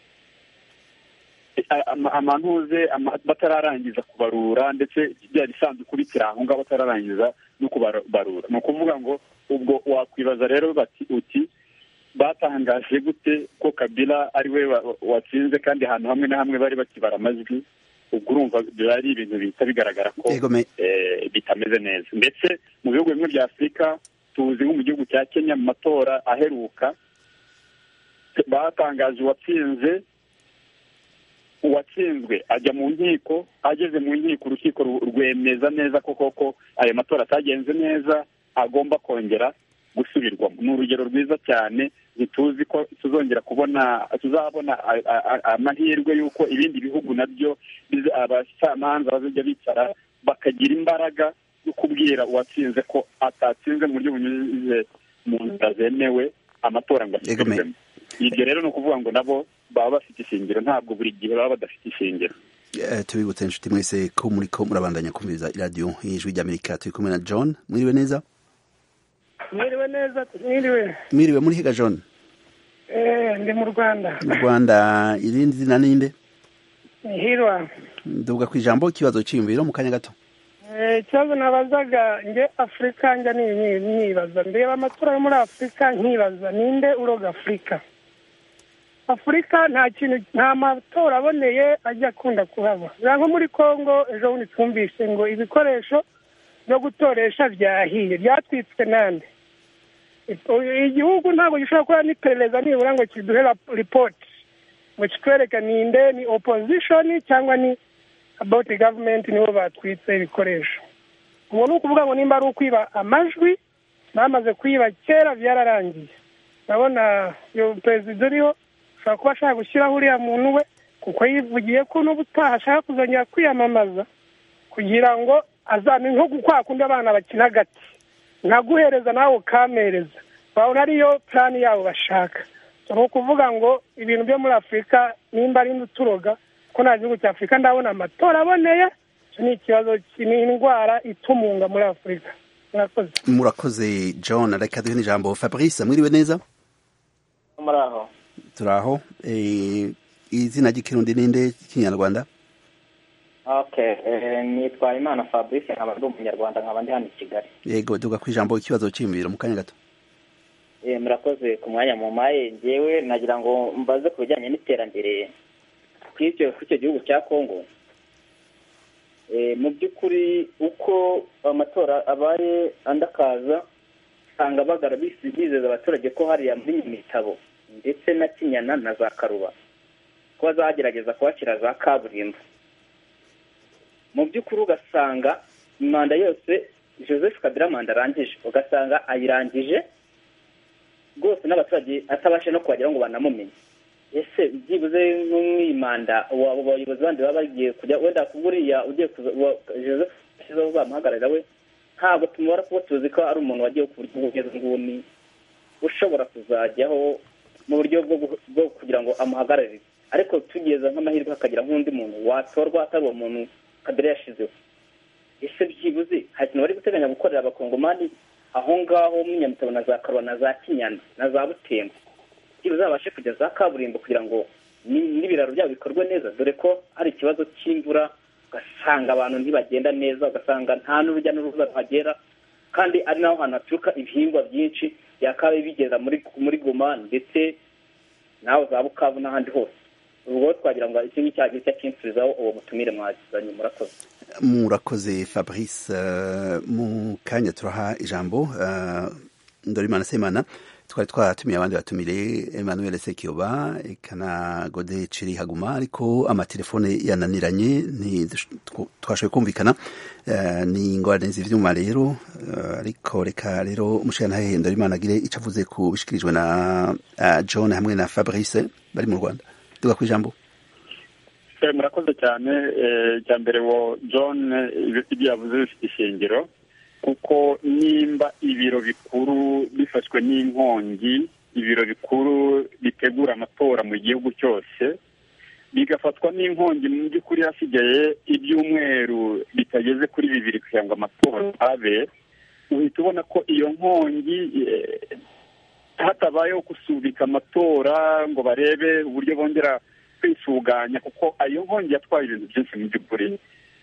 amantuze batararangiza kubarura, ndetse byari bisanzwe bikira aho ngaho batararangiza no kubarura. Ni ukuvuga ngo ubwo wakwibaza rero bati uti batangaje gute ko Kabila ari we watsinze kandi ahantu hamwe na hamwe bari bakibara amajwi? Ubwo urumva byari ibintu bita bigaragara ko eh, bitameze neza. Ndetse mu bihugu bimwe bya Afurika tuzi nko mu gihugu cya Kenya mu matora aheruka batangaje uwatsinze uwatsinzwe ajya mu nkiko, ageze mu nkiko urukiko rwemeza neza ko koko ayo matora atagenze neza agomba kongera gusubirwamo. Ni urugero rwiza cyane. Ntituzi ko tuzongera kubona tuzabona amahirwe y'uko ibindi bihugu nabyo abacamanza bazajya bicara bakagira imbaraga yo kubwira uwatsinze ko atatsinze mu buryo bunyuze mu nzira zemewe amatora ngo asubirwemo. Ibyo rero ni ukuvuga ngo nabo baba bafite ishingiro, ntabwo buri gihe baba badafite ishingiro. Tubibutse inshuti mwese ko muri ko murabandanya kumviriza iradiyo y'ijwi ry'Amerika. Turi kumwe na John. Mwiriwe neza? Mwiriwe neza. Mwiriwe. Mwiriwe muri higa John? Eh, ndi mu Rwanda. Mu Rwanda. Irindi zina ninde? Hirwa. Nduga ku ijambo ikibazo cy'imviro mu kanya gato. Eh, ikibazo nabazaga nge Afrika njya ni nibaza ndeba amatora yo muri Afrika nkibaza ninde uroga Afrika. Afrika nta kintu nta matora aboneye ajya akunda kuhaba. Nko muri Kongo ejo bundi twumvise ngo ibikoresho byo gutoresha byahiye byatwitswe nande. Igihugu ntabwo gishobora kuba n'iperereza nibura ngo kiduhe report ngo kitwereka ninde ni opposition cyangwa ni about the government nibo batwitse ibikoresho. Ubu ni ukuvuga ngo nimba ari ukwiba amajwi bamaze kwiba kera byararangiye. Ndabona yo president uriho ashobora kuba ashaka gushyiraho uriya muntu we kuko yivugiye ko n'ubutaha ashaka kuzongera kwiyamamaza kugira ngo azane nko gukwakundi abana bakina gati naguhereza nawe ukamereza babona ariyo plan yabo bashaka. Ni ukuvuga ngo ibintu byo muri Afrika nimba ari n'uturoga ko nta gihugu cya Afrika ndabona amatora aboneye. Ni ikibazo kinini indwara itumunga muri Afrika. Murakoze. Murakoze John. Reka duhe n'ijambo Fabrice. Mwiriwe neza? Muraho. Turaho. Eh, izina ry'ikirundi ninde kinyarwanda? Okay, eh, nitwa Imana Fabrice nkaba ndi umunyarwanda nkaba ndi hano i Kigali. Yego, duga ku ijambo ikibazo cy'imviro mu kanya gato. Eh, murakoze ku mwanya mu maye ngewe nagira ngo mbaze ku bijyanye n'iterambere kw'icyo kw'icyo gihugu cya Kongo. Eh, mu by'ukuri uko amatora abaye andakaza usanga bagara bizeza abaturage ko hariya muri Mitabo ndetse na Kinyana na za Karuba ko bazagerageza kubakira za kaburimbo. Mu by'ukuri ugasanga imanda yose Joseph Kabila manda arangije ugasanga ayirangije rwose n'abaturage atabashe no kubagira ngo banamumenye. Ese byibuze nk'umwimanda abo bayobozi bandi baba bagiye kujya wenda kuburiya ugiye Joseph Kizo bamuhagararira we ntabwo tumubara kuba tuzi ko ari umuntu wagiye ku buryo bugeze nguni ushobora kuzajyaho mu buryo bwo kugira ngo amuhagararire, ariko tugeza nk'amahirwe hakagira nk'undi muntu watorwa atari uwo muntu Kabila yashizeho. Ese byibuze hari ikintu bari guteganya gukorera abakongomani aho ngaho mu Nyamitabo na za Karuba na za Kinyana na za Butembo byibuze babashe kujya za kaburimbo kugira ngo n'ibiraro byabo bikorwe neza, dore ko ari ikibazo cy'imvura ugasanga abantu ntibagenda neza, ugasanga nta n'urujya n'uruza ruhagera, kandi ari naho hantu haturuka ibihingwa byinshi byakabaye bigeza muri muri Goma ndetse naho za Bukavu n'ahandi hose. Ubwo twagira ngo iki ngiki cyagiye cyakimfurizaho uwo mutumire mwazanye. Murakoze. Murakoze Fabrice. Uh, mu kanya turaha ijambo uh, Ndorimana Semana twari twatumiye abandi batumire Emmanuel Sekiyoba ekana Gode Chiri Haguma, ariko amatelefone yananiranye ni twashoboye kumvikana. Uh, ni ingorane z'ivyuma rero, uh, ariko reka rero umushana he Ndorimana agire icavuze ku bishikirijwe na uh, John hamwe na Fabrice bari mu Rwanda. Duga ku ijambo. Murakoze cyane. Cya mbere wo John ibyo yavuze bifite ishingiro, kuko nimba ibiro bikuru bifashwe n'inkongi, ibiro bikuru bitegura amatora mu gihugu cyose bigafatwa n'inkongi, mu by'ukuri hasigaye ibyumweru bitageze kuri bibiri kugira ngo amatora abe, uhita ubona ko iyo nkongi hatabayeho gusubika amatora ngo barebe uburyo bongera kwisuganya, kuko ayo nkongi yatwaye ibintu byinshi mu by'ukuri.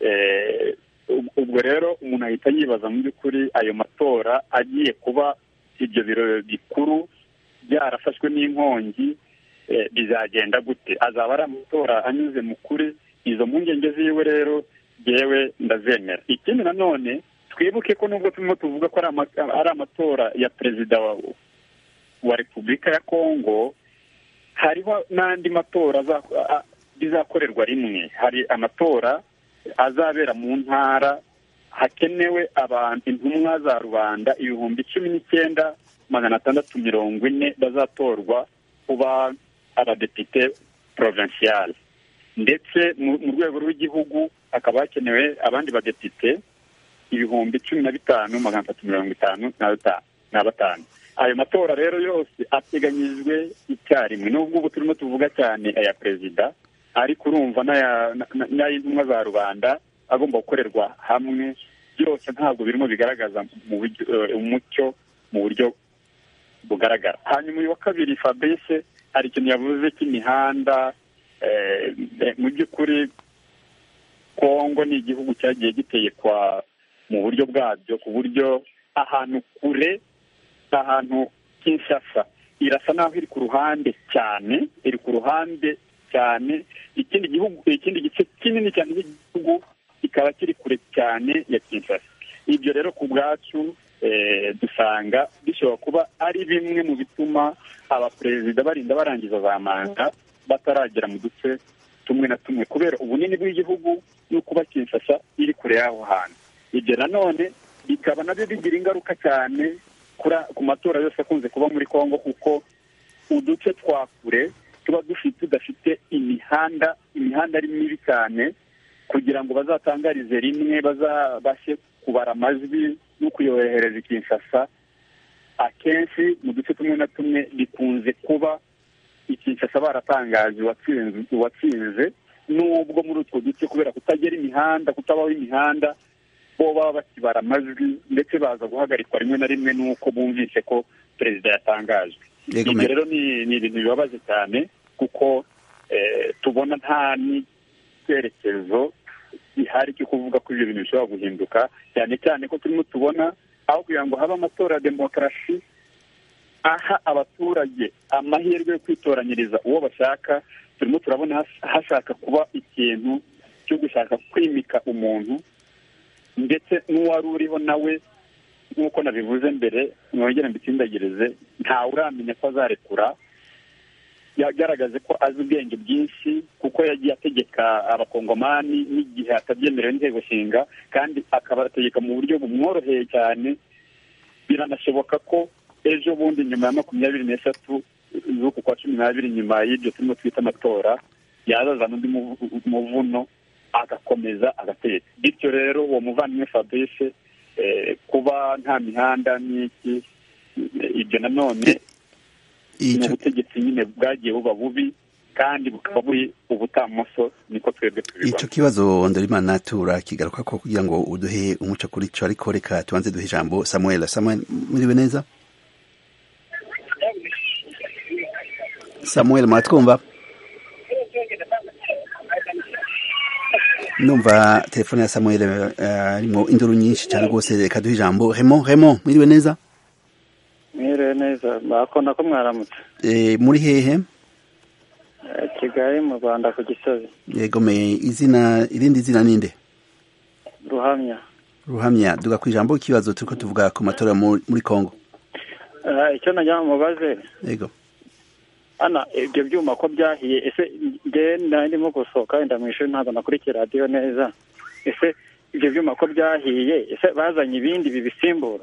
Ubwo rero umuntu ahita yibaza mu by'ukuri ayo matora agiye kuba ibyo biro bikuru byarafashwe n'inkongi bizagenda gute? Azaba ari amatora anyuze mu kuri? Izo mpungenge ziwe rero yewe ndazemera. Ikindi nanone twibuke ko nubwo turimo tuvuga ko ari amatora ya perezida wa wa Repubulika ya Kongo, hariho n'andi matora bizakorerwa rimwe. Hari amatora azabera mu ntara, hakenewe abantu intumwa za rubanda ibihumbi cumi n'icyenda magana atandatu mirongo ine bazatorwa kuba abadepite provincial, ndetse mu rwego rw'igihugu hakaba hakenewe abandi badepite ibihumbi cumi na bitanu magana atatu mirongo itanu na batanu. ayo matora rero yose ateganyijwe icyarimwe nubwo ubu turimo tuvuga cyane aya perezida ariko urumva n'ay'intumwa za rubanda agomba gukorerwa hamwe byose ntabwo birimo bigaragaza umucyo mu buryo bugaragara. Hanyuma uyu wa kabiri Fabrice hari ikintu yavuze cy'imihanda. Mu by'ukuri Kongo ni igihugu cyagiye gitekwa mu buryo bwabyo ku buryo ahantu kure ahantu Kinshasa irasa naho iri ku ruhande cyane iri ku ruhande cyane ikindi gihugu ikindi gice kinini cyane cy'igihugu kikaba kiri kure cyane ya Kinshasa. Ibyo rero ku bwacu dusanga bishobora kuba ari bimwe mu bituma abaperezida barinda barangiza za manda bataragera mu duce tumwe na tumwe kubera ubunini bw'igihugu no kuba Kinshasa iri kure y'aho hantu. Ibyo nanone bikaba nabyo bigira ingaruka cyane ku matora yose akunze kuba muri Kongo kuko uduce twa kure tuba dufite tudafite imihanda imihanda ari mibi cyane kugira ngo bazatangarize rimwe bazabashe kubara amajwi no kuyohereza Kinshasa. Akenshi mu duce tumwe na tumwe bikunze kuba Kinshasa baratangaje uwatsinze uwatsinze nubwo muri utwo duce kubera kutagera imihanda kutabaho imihanda bo baba bakibara amajwi ndetse baza guhagarikwa rimwe na rimwe nuko bumvise ko perezida yatangajwe. Ibyo rero ni ibintu bibabaje cyane kuko tubona nta n'icyerekezo gihari cyo kuvuga ko ibyo bintu bishobora guhinduka cyane cyane ko turimo tubona aho kugira ngo habe amatora ya demokarasi aha abaturage amahirwe yo kwitoranyiriza uwo bashaka turimo turabona hashaka kuba ikintu cyo gushaka kwimika umuntu ndetse n'uwari uriho nawe nk'uko nabivuze mbere mwongere mbitsindagirize ntawe uramenya ko azarekura yagaragaje ko azi ubwenge bwinshi kuko yagiye ategeka abakongomani n'igihe atabyemerewe n'inteko nshinga kandi akabategeka mu buryo bumworoheye cyane. Biranashoboka ko ejo bundi nyuma ya makumyabiri n'eshatu z'uku kwa cumi n'abiri nyuma y'ibyo turimo twita amatora yazazana undi muvuno agakomeza agateka. Bityo rero uwo muvandimwe Fabrice kuba nta mihanda n'iki ibyo nanone ni ubutegetsi nyine bwagiye buba bubi kandi bukaba buri ubutamoso niko twebwe tubibona. Icyo kibazo Ndorimana turakigaruka ko kugira ngo uduhe umuco kuri cyo ariko reka tubanze duhe ijambo Samuel. Samuel muriwe neza? Samuel mwatwumva? Numva telefone ya Samuel arimo uh, induru nyinshi cyane rwose. Reka duhe ijambo Remo. Remo muriwe neza? Mwiriwe neza. Bakona ko mwaramutse. Eh muri hehe? Kigali mu Rwanda ku Gisozi. Yego me izina irindi zina ninde? Ruhamya. Ruhamya duga kwijambo ikibazo turiko tuvuga ku matora muri Kongo. Eh icyo najya mubaze. Yego. Ana ibyo byuma ko byahiye ese nge ndimo gusohoka wenda mu ishuri ntabwo nakurikira radio neza. Ese ibyo byuma ko byahiye ese bazanye ibindi bibisimbura?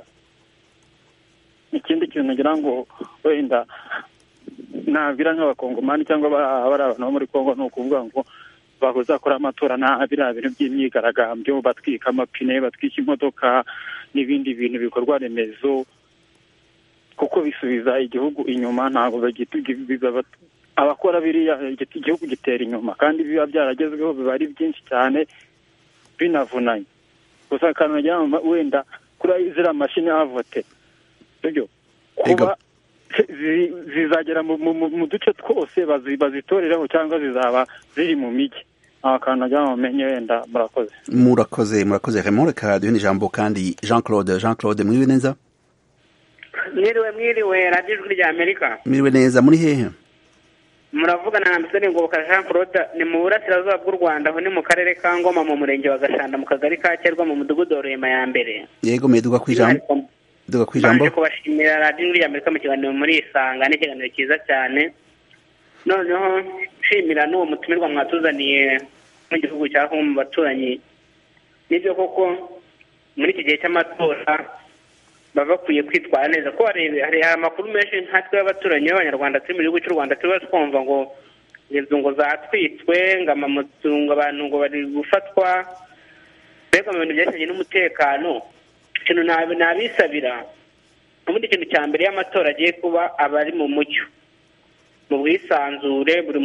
Ikindi kintu ngira ngo wenda nabira nk'abakongomani cyangwa abari abantu bo muri Kongo no kuvuga ngo bazakora amatora nta biriya bintu by'imyigaragambyo batwika amapine batwika imodoka n'ibindi bintu bikorwa remezo kuko bisubiza igihugu inyuma ntabwo bagitugiza abakora biriya igihugu gitera inyuma kandi biba byaragezweho biba ari byinshi cyane binavunanye. Gusa kanajya wenda kuri zira mashini avote byo kuba zizagera mu duce twose bazitorereho cyangwa zizaba ziri mu migi akantu ajya mumenye wenda. Murakoze murakoze murakoze Raymond. Reka duhe ijambo kandi Jean Claude. Jean Claude mwiriwe neza? Mwiriwe mwiriwe Radio Ijwi rya Amerika. Mwiriwe neza muri hehe? Muravugana na Mbisoni Ngoboka Jean Claude ni mu burasirazuba bw'u Rwanda aho ni mu karere ka Ngoma mu murenge wa Gashanda mu kagari ka Cyerwa mu mudugudu wa Rema ya mbere. Yego meduga kwijambo. Duga kwijambo. Baje kubashimira Radio Ijwi rya Amerika mu kiganiro muri Isanga n'ikiganiro cyiza cyane. Noneho nshimira n'uwo mutumirwa mwatuzaniye mu gihugu cya Kongo mu baturanyi. Nibyo koko muri iki gihe cy'amatora baba bakwiye kwitwara neza ko hari amakuru menshi nkatwe y'abaturanyi b'Abanyarwanda turi mu gihugu cy'u Rwanda tuba twumva ngo izo ngo zatwitswe ngo amamutungo abantu ngo bari gufatwa mbega mu bintu byerekeranye n'umutekano. Ikintu nabisabira ubundi ikintu cya mbere y'amatora agiye kuba aba ari mu mucyo, mu bwisanzure, buri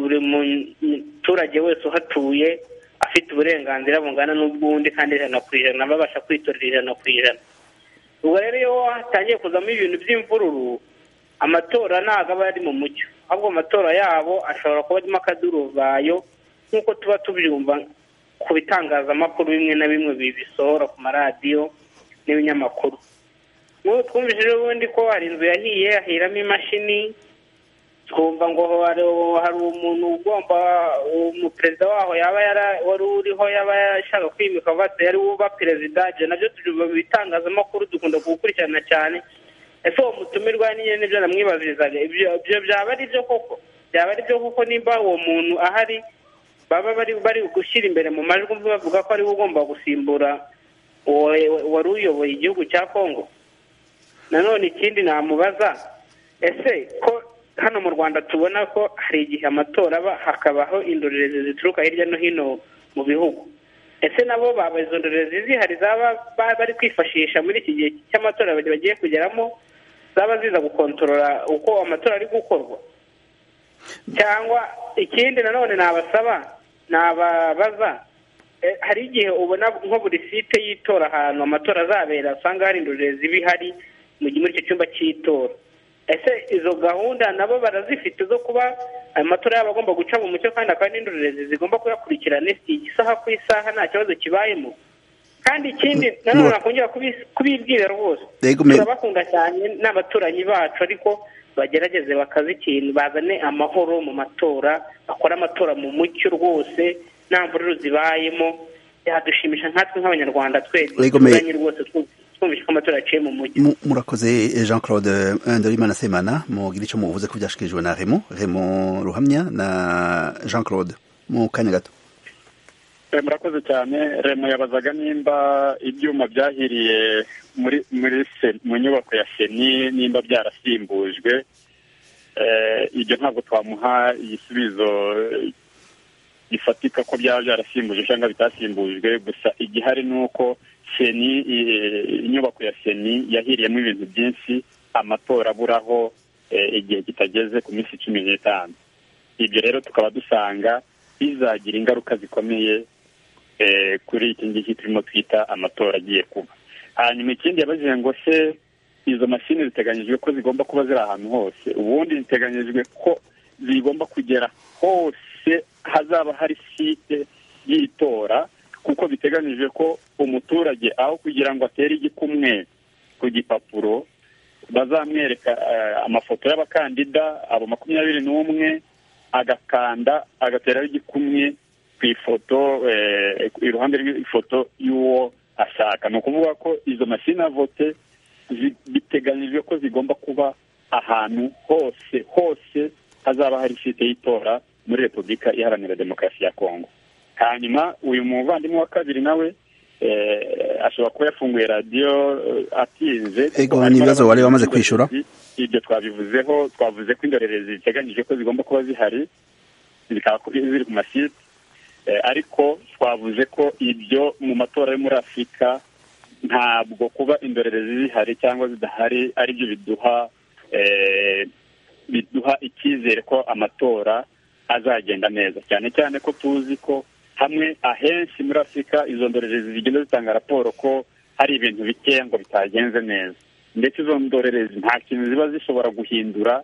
muturage wese uhatuye afite uburenganzira bungana n'ubw'undi kandi ijana ku ijana babasha kwitorera ijana ku ijana. ubwo rero iyo hatangiye kuzamo ibintu by'imvururu, amatora ntabwo aba ari mu mucyo, ahubwo amatora yabo ashobora kuba arimo akaduruvayo nk'uko tuba tubyumva ku bitangazamakuru bimwe na bimwe bisohora ku maradiyo n'ibinyamakuru. nk'ubu twumvise ubundi ko hari inzu yahiye ahiramo imashini, twumva ngo hari umuntu ugomba umuperezida waho yaba wari uriho yaba yashaka kwimika bati yari uba perezida. ibyo nabyo tubyumva mu bitangazamakuru dukunda kugukurikirana cyane. ese uwo mutumirwa niyo nibyo namwibazirizaga, ibyo byaba ari byo koko? byaba ari byo koko nimba uwo muntu ahari baba bari bari gushyira imbere mu majwi bavuga ko ari we ugomba gusimbura wari uyoboye igihugu cya Kongo? nanone ikindi namubaza, ese ko hano mu Rwanda tubona ko hari igihe amatora aba hakabaho indorerezi zituruka hirya no hino mu bihugu, ese nabo baba izo ndorerezi zihari zaba bari kwifashisha muri iki gihe cy'amatora bagiye kugeramo, zaba ziza gukontorora uko amatora ari gukorwa? cyangwa ikindi nanone nabasaba nababaza, hari igihe ubona nko buri site y'itora ahantu amatora azabera usanga hari indorerezi bihari muri icyo cyumba cy'itora, ese izo gahunda nabo barazifite zo kuba amatora yabo agomba guca mu mucyo kandi akaba n'indorerezi zigomba kuyakurikirana isaha ku isaha nta kibazo kibayemo? kandi ikindi nanone nakongera kubibwira rwose, turabakunda cyane n'abaturanyi bacu, ariko bagerageze bakaza ikintu, bazane amahoro mu matora, bakora amatora mu mucyo rwose nta mvururu zibayemo. Yadushimisha nkatwe nk'abanyarwanda twese turanye rwose twumvishe ko amatora yaciye mu mucyo. Murakoze Jean Claude Ndorimana Semana, mugira icyo muvuze ko byashikirijwe na Remo Remo Ruhamya na Jean Claude mu kanya gato. Murakoze cyane. Remo yabazaga nimba ibyuma byahiriye muri muri mu nyubako ya Seni nimba byarasimbujwe. Ibyo ntabwo twamuha igisubizo gifatika ko byaba byarasimbujwe cyangwa bitasimbujwe, gusa igihari ni uko Seni, inyubako ya Seni yahiriyemo ibintu byinshi, amatora aburaho igihe kitageze ku minsi cumi n'itanu. ibyo rero tukaba dusanga bizagira ingaruka zikomeye kuri iki ngiki turimo twita amatora agiye kuba. Hanyuma ikindi yabajije ngo se izo mashini ziteganyijwe ko zigomba kuba ziri ahantu hose? Ubundi ziteganyijwe ko zigomba kugera hose hazaba hari site y'itora, kuko biteganijwe ko umuturage aho kugira ngo atere igikumwe ku gipapuro bazamwereka amafoto y'abakandida abo makumyabiri n'umwe, agakanda agateraho igikumwe ku ifoto iruhande rw'ifoto y'uwo ashaka. Ni ukuvuga ko izo mashini avote biteganyijwe ko zigomba kuba ahantu hose hose hazaba hari site y'itora muri Repubulika Iharanira Demokarasi ya Kongo. Hanyuma uyu muvandimwe wa kabiri nawe ashobora kuba yafunguye radiyo atinze. Ego n'ibibazo wari wamaze kwishura. Ibyo twabivuzeho, twavuze ko indorerezi ziteganyije ko zigomba kuba zihari zikaba ziri ku masite, ariko twavuze ko ibyo mu matora yo muri Afurika ntabwo kuba indorerezi zihari cyangwa zidahari ari byo biduha biduha icyizere ko amatora azagenda neza, cyane cyane ko tuzi ko hamwe ahenshi muri Afurika izo ndorerezi zigenda zitanga raporo ko hari ibintu bikeya ngo bitagenze neza, ndetse izo ndorerezi nta kintu ziba zishobora guhindura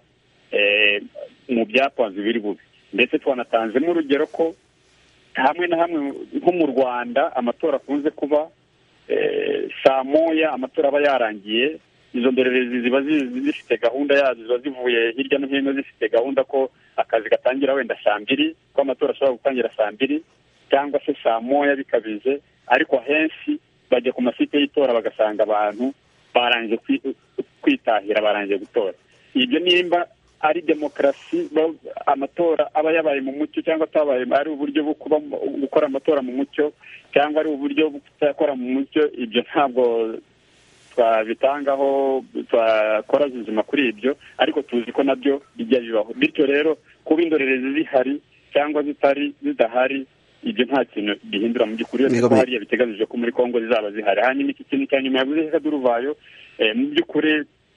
mu byapanze biri bube. Ndetse twanatanzemo urugero ko hamwe na hamwe nko mu Rwanda amatora akunze kuba saa moya amatora aba yarangiye, izo ndorerezi ziba zifite gahunda yazo, ziba zivuye hirya no hino zifite gahunda ko akazi gatangira wenda saa mbiri, ko amatora ashobora gutangira saa mbiri cyangwa se saa moya bikabije, ariko ahenshi bajya ku masite y'itora bagasanga abantu barangije kwitahira, barangije gutora. Ibyo nimba ari demokarasi, amatora aba yabaye mu mucyo cyangwa atabaye, ari uburyo bwo gukora amatora mu mucyo cyangwa ari uburyo bwo kutakora mu mucyo, ibyo ntabwo twabitangaho, twakora zizima kuri ibyo, ariko tuzi ko nabyo bijya bibaho. Bityo rero kuba indorerezi zihari cyangwa zitari zidahari, ibyo nta kintu bihindura mu by'ukuri, kuko hariya biteganijwe ko muri Kongo zizaba zihari. Hanyuma iki kintu cya nyuma yavuze Kaduruvayo, mu by'ukuri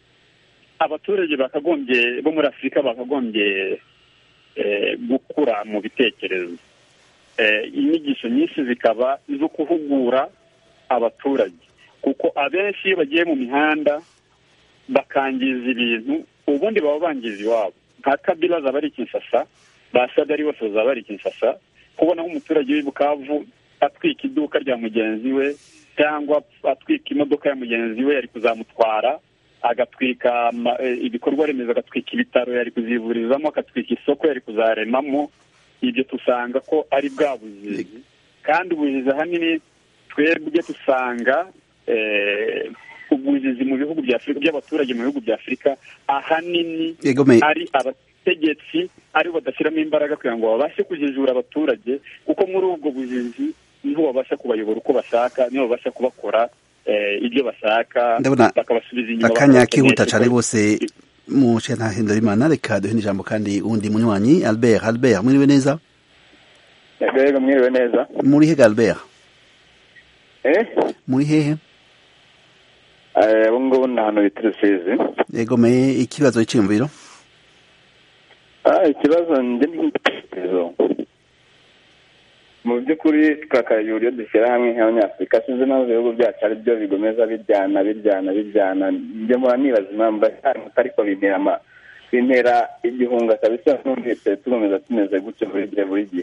abaturage bakagombye bo muri afurika bakagombye gukura mu bitekerezo. Inyigisho nyinshi zikaba zo kuhugura abaturage, kuko abenshi iyo bagiye mu mihanda bakangiza ibintu ubundi baba bangiza iwabo. Nka Kabila zaba ari Kinshasa, Basadari bose zaba ari Kinshasa, kubona nk'umuturage w'i Bukavu atwika iduka rya mugenzi we cyangwa atwika imodoka ya mugenzi we yari kuzamutwara, agatwika ibikorwa remezo, agatwika ibitaro yari kuzivurizamo, agatwika isoko yari kuzaremamo. Ibyo tusanga ko ari bwa buzizi, kandi ubuzizi ahanini twebwe dusanga ubuzizi mu bihugu bya Afurika, by'abaturage mu bihugu bya Afurika ahanini ari abategetsi ari badashyiramo imbaraga kugira ngo babashe kujijura abaturage, kuko muri ubwo buzizi niho babasha kubayobora uko bashaka, niho babasha kubakora ibyo bashaka, bakabasubiza inyuma. Akanya kihuta cyane bose mu cyana Ndorimana, reka duhe ijambo kandi undi munywanyi Albert. Albert, mwiriwe neza? Yego, mwiriwe neza. Muri he Albert? Eh? Muri hehe? Eh, ngo nahano bitrusizi. Yego, me ikibazo cy'imviro? Ah, ikibazo nje n'igitekerezo. Mu by'ukuri twakayuriye dushyira hamwe nk'abanyafurika, sinzi naho ibihugu byacu ari byo bigomeza biryana biryana biryana. Njye mura nibaza impamvu ariko bintera ama bintera igihunga kabisa, n'umvise tugomeza tumeze gutyo buri gihe buri gihe.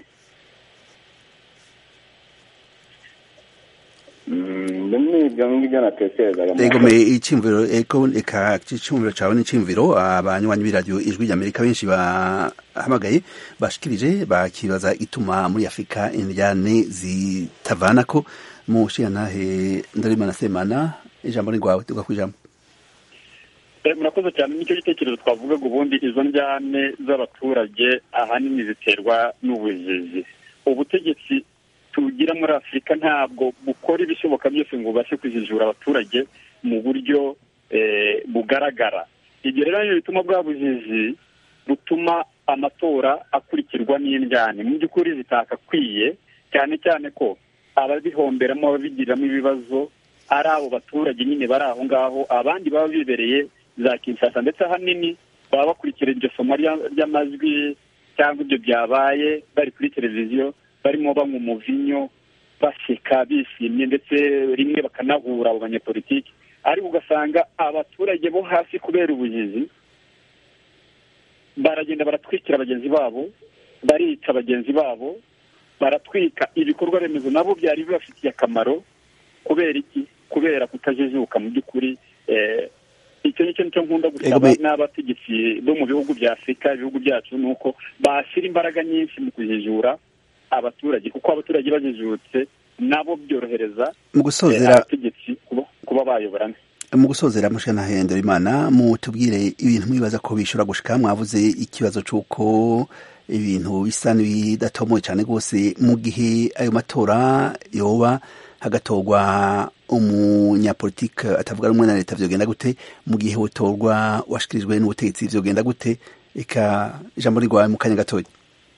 Ego me icyumviro eko eka icyumviro cyawe n'icyumviro abanywanyi b'iradiyo Ijwi ry'Amerika benshi bahamagaye bashikirije bakibaza ituma muri Afurika indyane zitavanako. mu shintahe Ndorimana Semana, ijambo ni rwawe tuga kwijambo. Murakoze cyane, nicyo gitekerezo twavugaga ubundi. Izo njyane z'abaturage ahanini ziterwa n'ubujiji. Ubutegetsi tugira muri Afurika ntabwo bukora ibishoboka byose ngo bubashe kujijura abaturage mu buryo bugaragara. Ibyo rero ni bituma bwa bujiji butuma amatora akurikirwa n'indyane mu by'ukuri zitakakwiye, cyane cyane ko ababihomberamo ababigiriramo ibibazo ari abo baturage nyine bari aho ngaho, abandi baba bibereye za Kinshasa, ndetse ahanini baba bakurikira iryo somo ry'amajwi cyangwa ibyo byabaye bari kuri televiziyo, barimo banywa umuvinyo baseka bishimye, ndetse rimwe bakanahura abo banyepolitiki. Ariko ugasanga abaturage bo hasi kubera ubujiji baragenda baratwikira bagenzi babo, barica bagenzi babo, baratwika ibikorwa remezo nabo byari bibafitiye akamaro. Kubera iki? Kubera kutajijuka mu by'ukuri. Icyo nicyo nicyo nkunda gusaba n'abategetsi bo mu bihugu bya Afurika, ibihugu byacu, ni uko bashyira imbaraga nyinshi mu kujijura abaturage, kuko abaturage bajijutse nabo byorohereza mu gusozera abategetsi kuba bayoborana. Mu gusozera mushana Ndorimana, mu tubwire ibintu mwibaza ko bishobora gushika. Mwavuze ikibazo cy'uko ibintu bisa n'ibidatomoye cyane rwose mu gihe ayo matora yoba hagatorwa umunyapolitike atavuga rumwe na leta, vyogenda gute? Mu gihe wotorwa washikirijwe n'ubutegetsi vyogenda gute? Eka ijambo rigwaye mu kanya gatoya.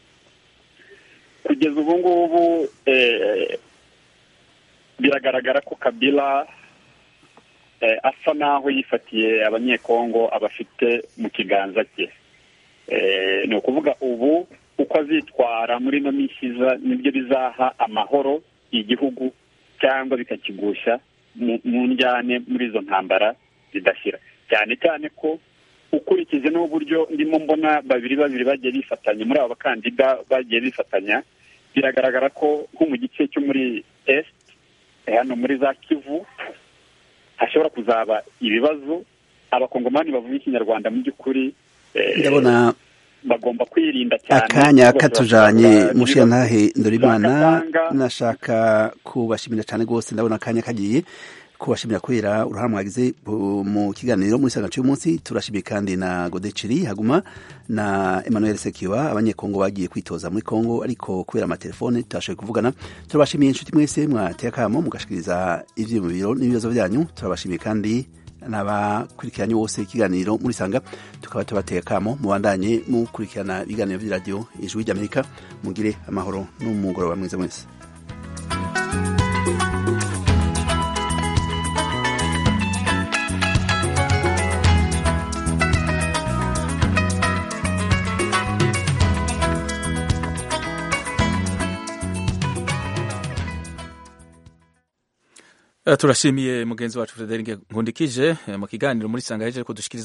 Kugeza ubu ngubu biragaragara ko Kabila asa naho yifatiye abanyekongo abafite mu kiganza cye. Ni ukuvuga ubu uko azitwara muri ino minsi nibyo bizaha amahoro igihugu cyangwa bikakigusha mu njyane muri izo ntambara zidashira, cyane cyane ko ukurikije n'uburyo ndimo mbona babiri babiri bagiye bifatanya muri aba bakandida bagiye bifatanya, biragaragara ko nko mu gice cyo muri est hano muri za Kivu hashobora kuzaba ibibazo. Abakongomani bavuga ikinyarwanda mu by'ukuri ndabona bagomba kwirinda cyane. Akanya katujanye mushiyantahe Ndorimana, nashaka kubashimira cyane rwose. Ndabona akanya kagiye kubashimira kubera uruhara mwagize mu kiganiro muri sanga cy'umunsi. Turashimiye kandi na Godeciri Haguma na Emmanuel Sekiwa, abanyekongo bagiye kwitoza muri Kongo ariko kubera amatelefone tutashoboye kuvugana. Turabashimiye inshuti mwese mwateye akamo mugashikiriza ivyo mu biro n'ibibazo byanyu. Turabashimiye kandi n'abakurikiranye bose ikiganiro muri sanga, tukaba tubateye akamo mubandanye mukurikirana ibiganiro by'iradiyo Ijwi ry'Amerika. Mugire amahoro n'umugoroba mwiza mwese. turashimiye mugenzi wacu Frederic Nkundikije mu kiganiro muri Sanga yaje ko dushikiriza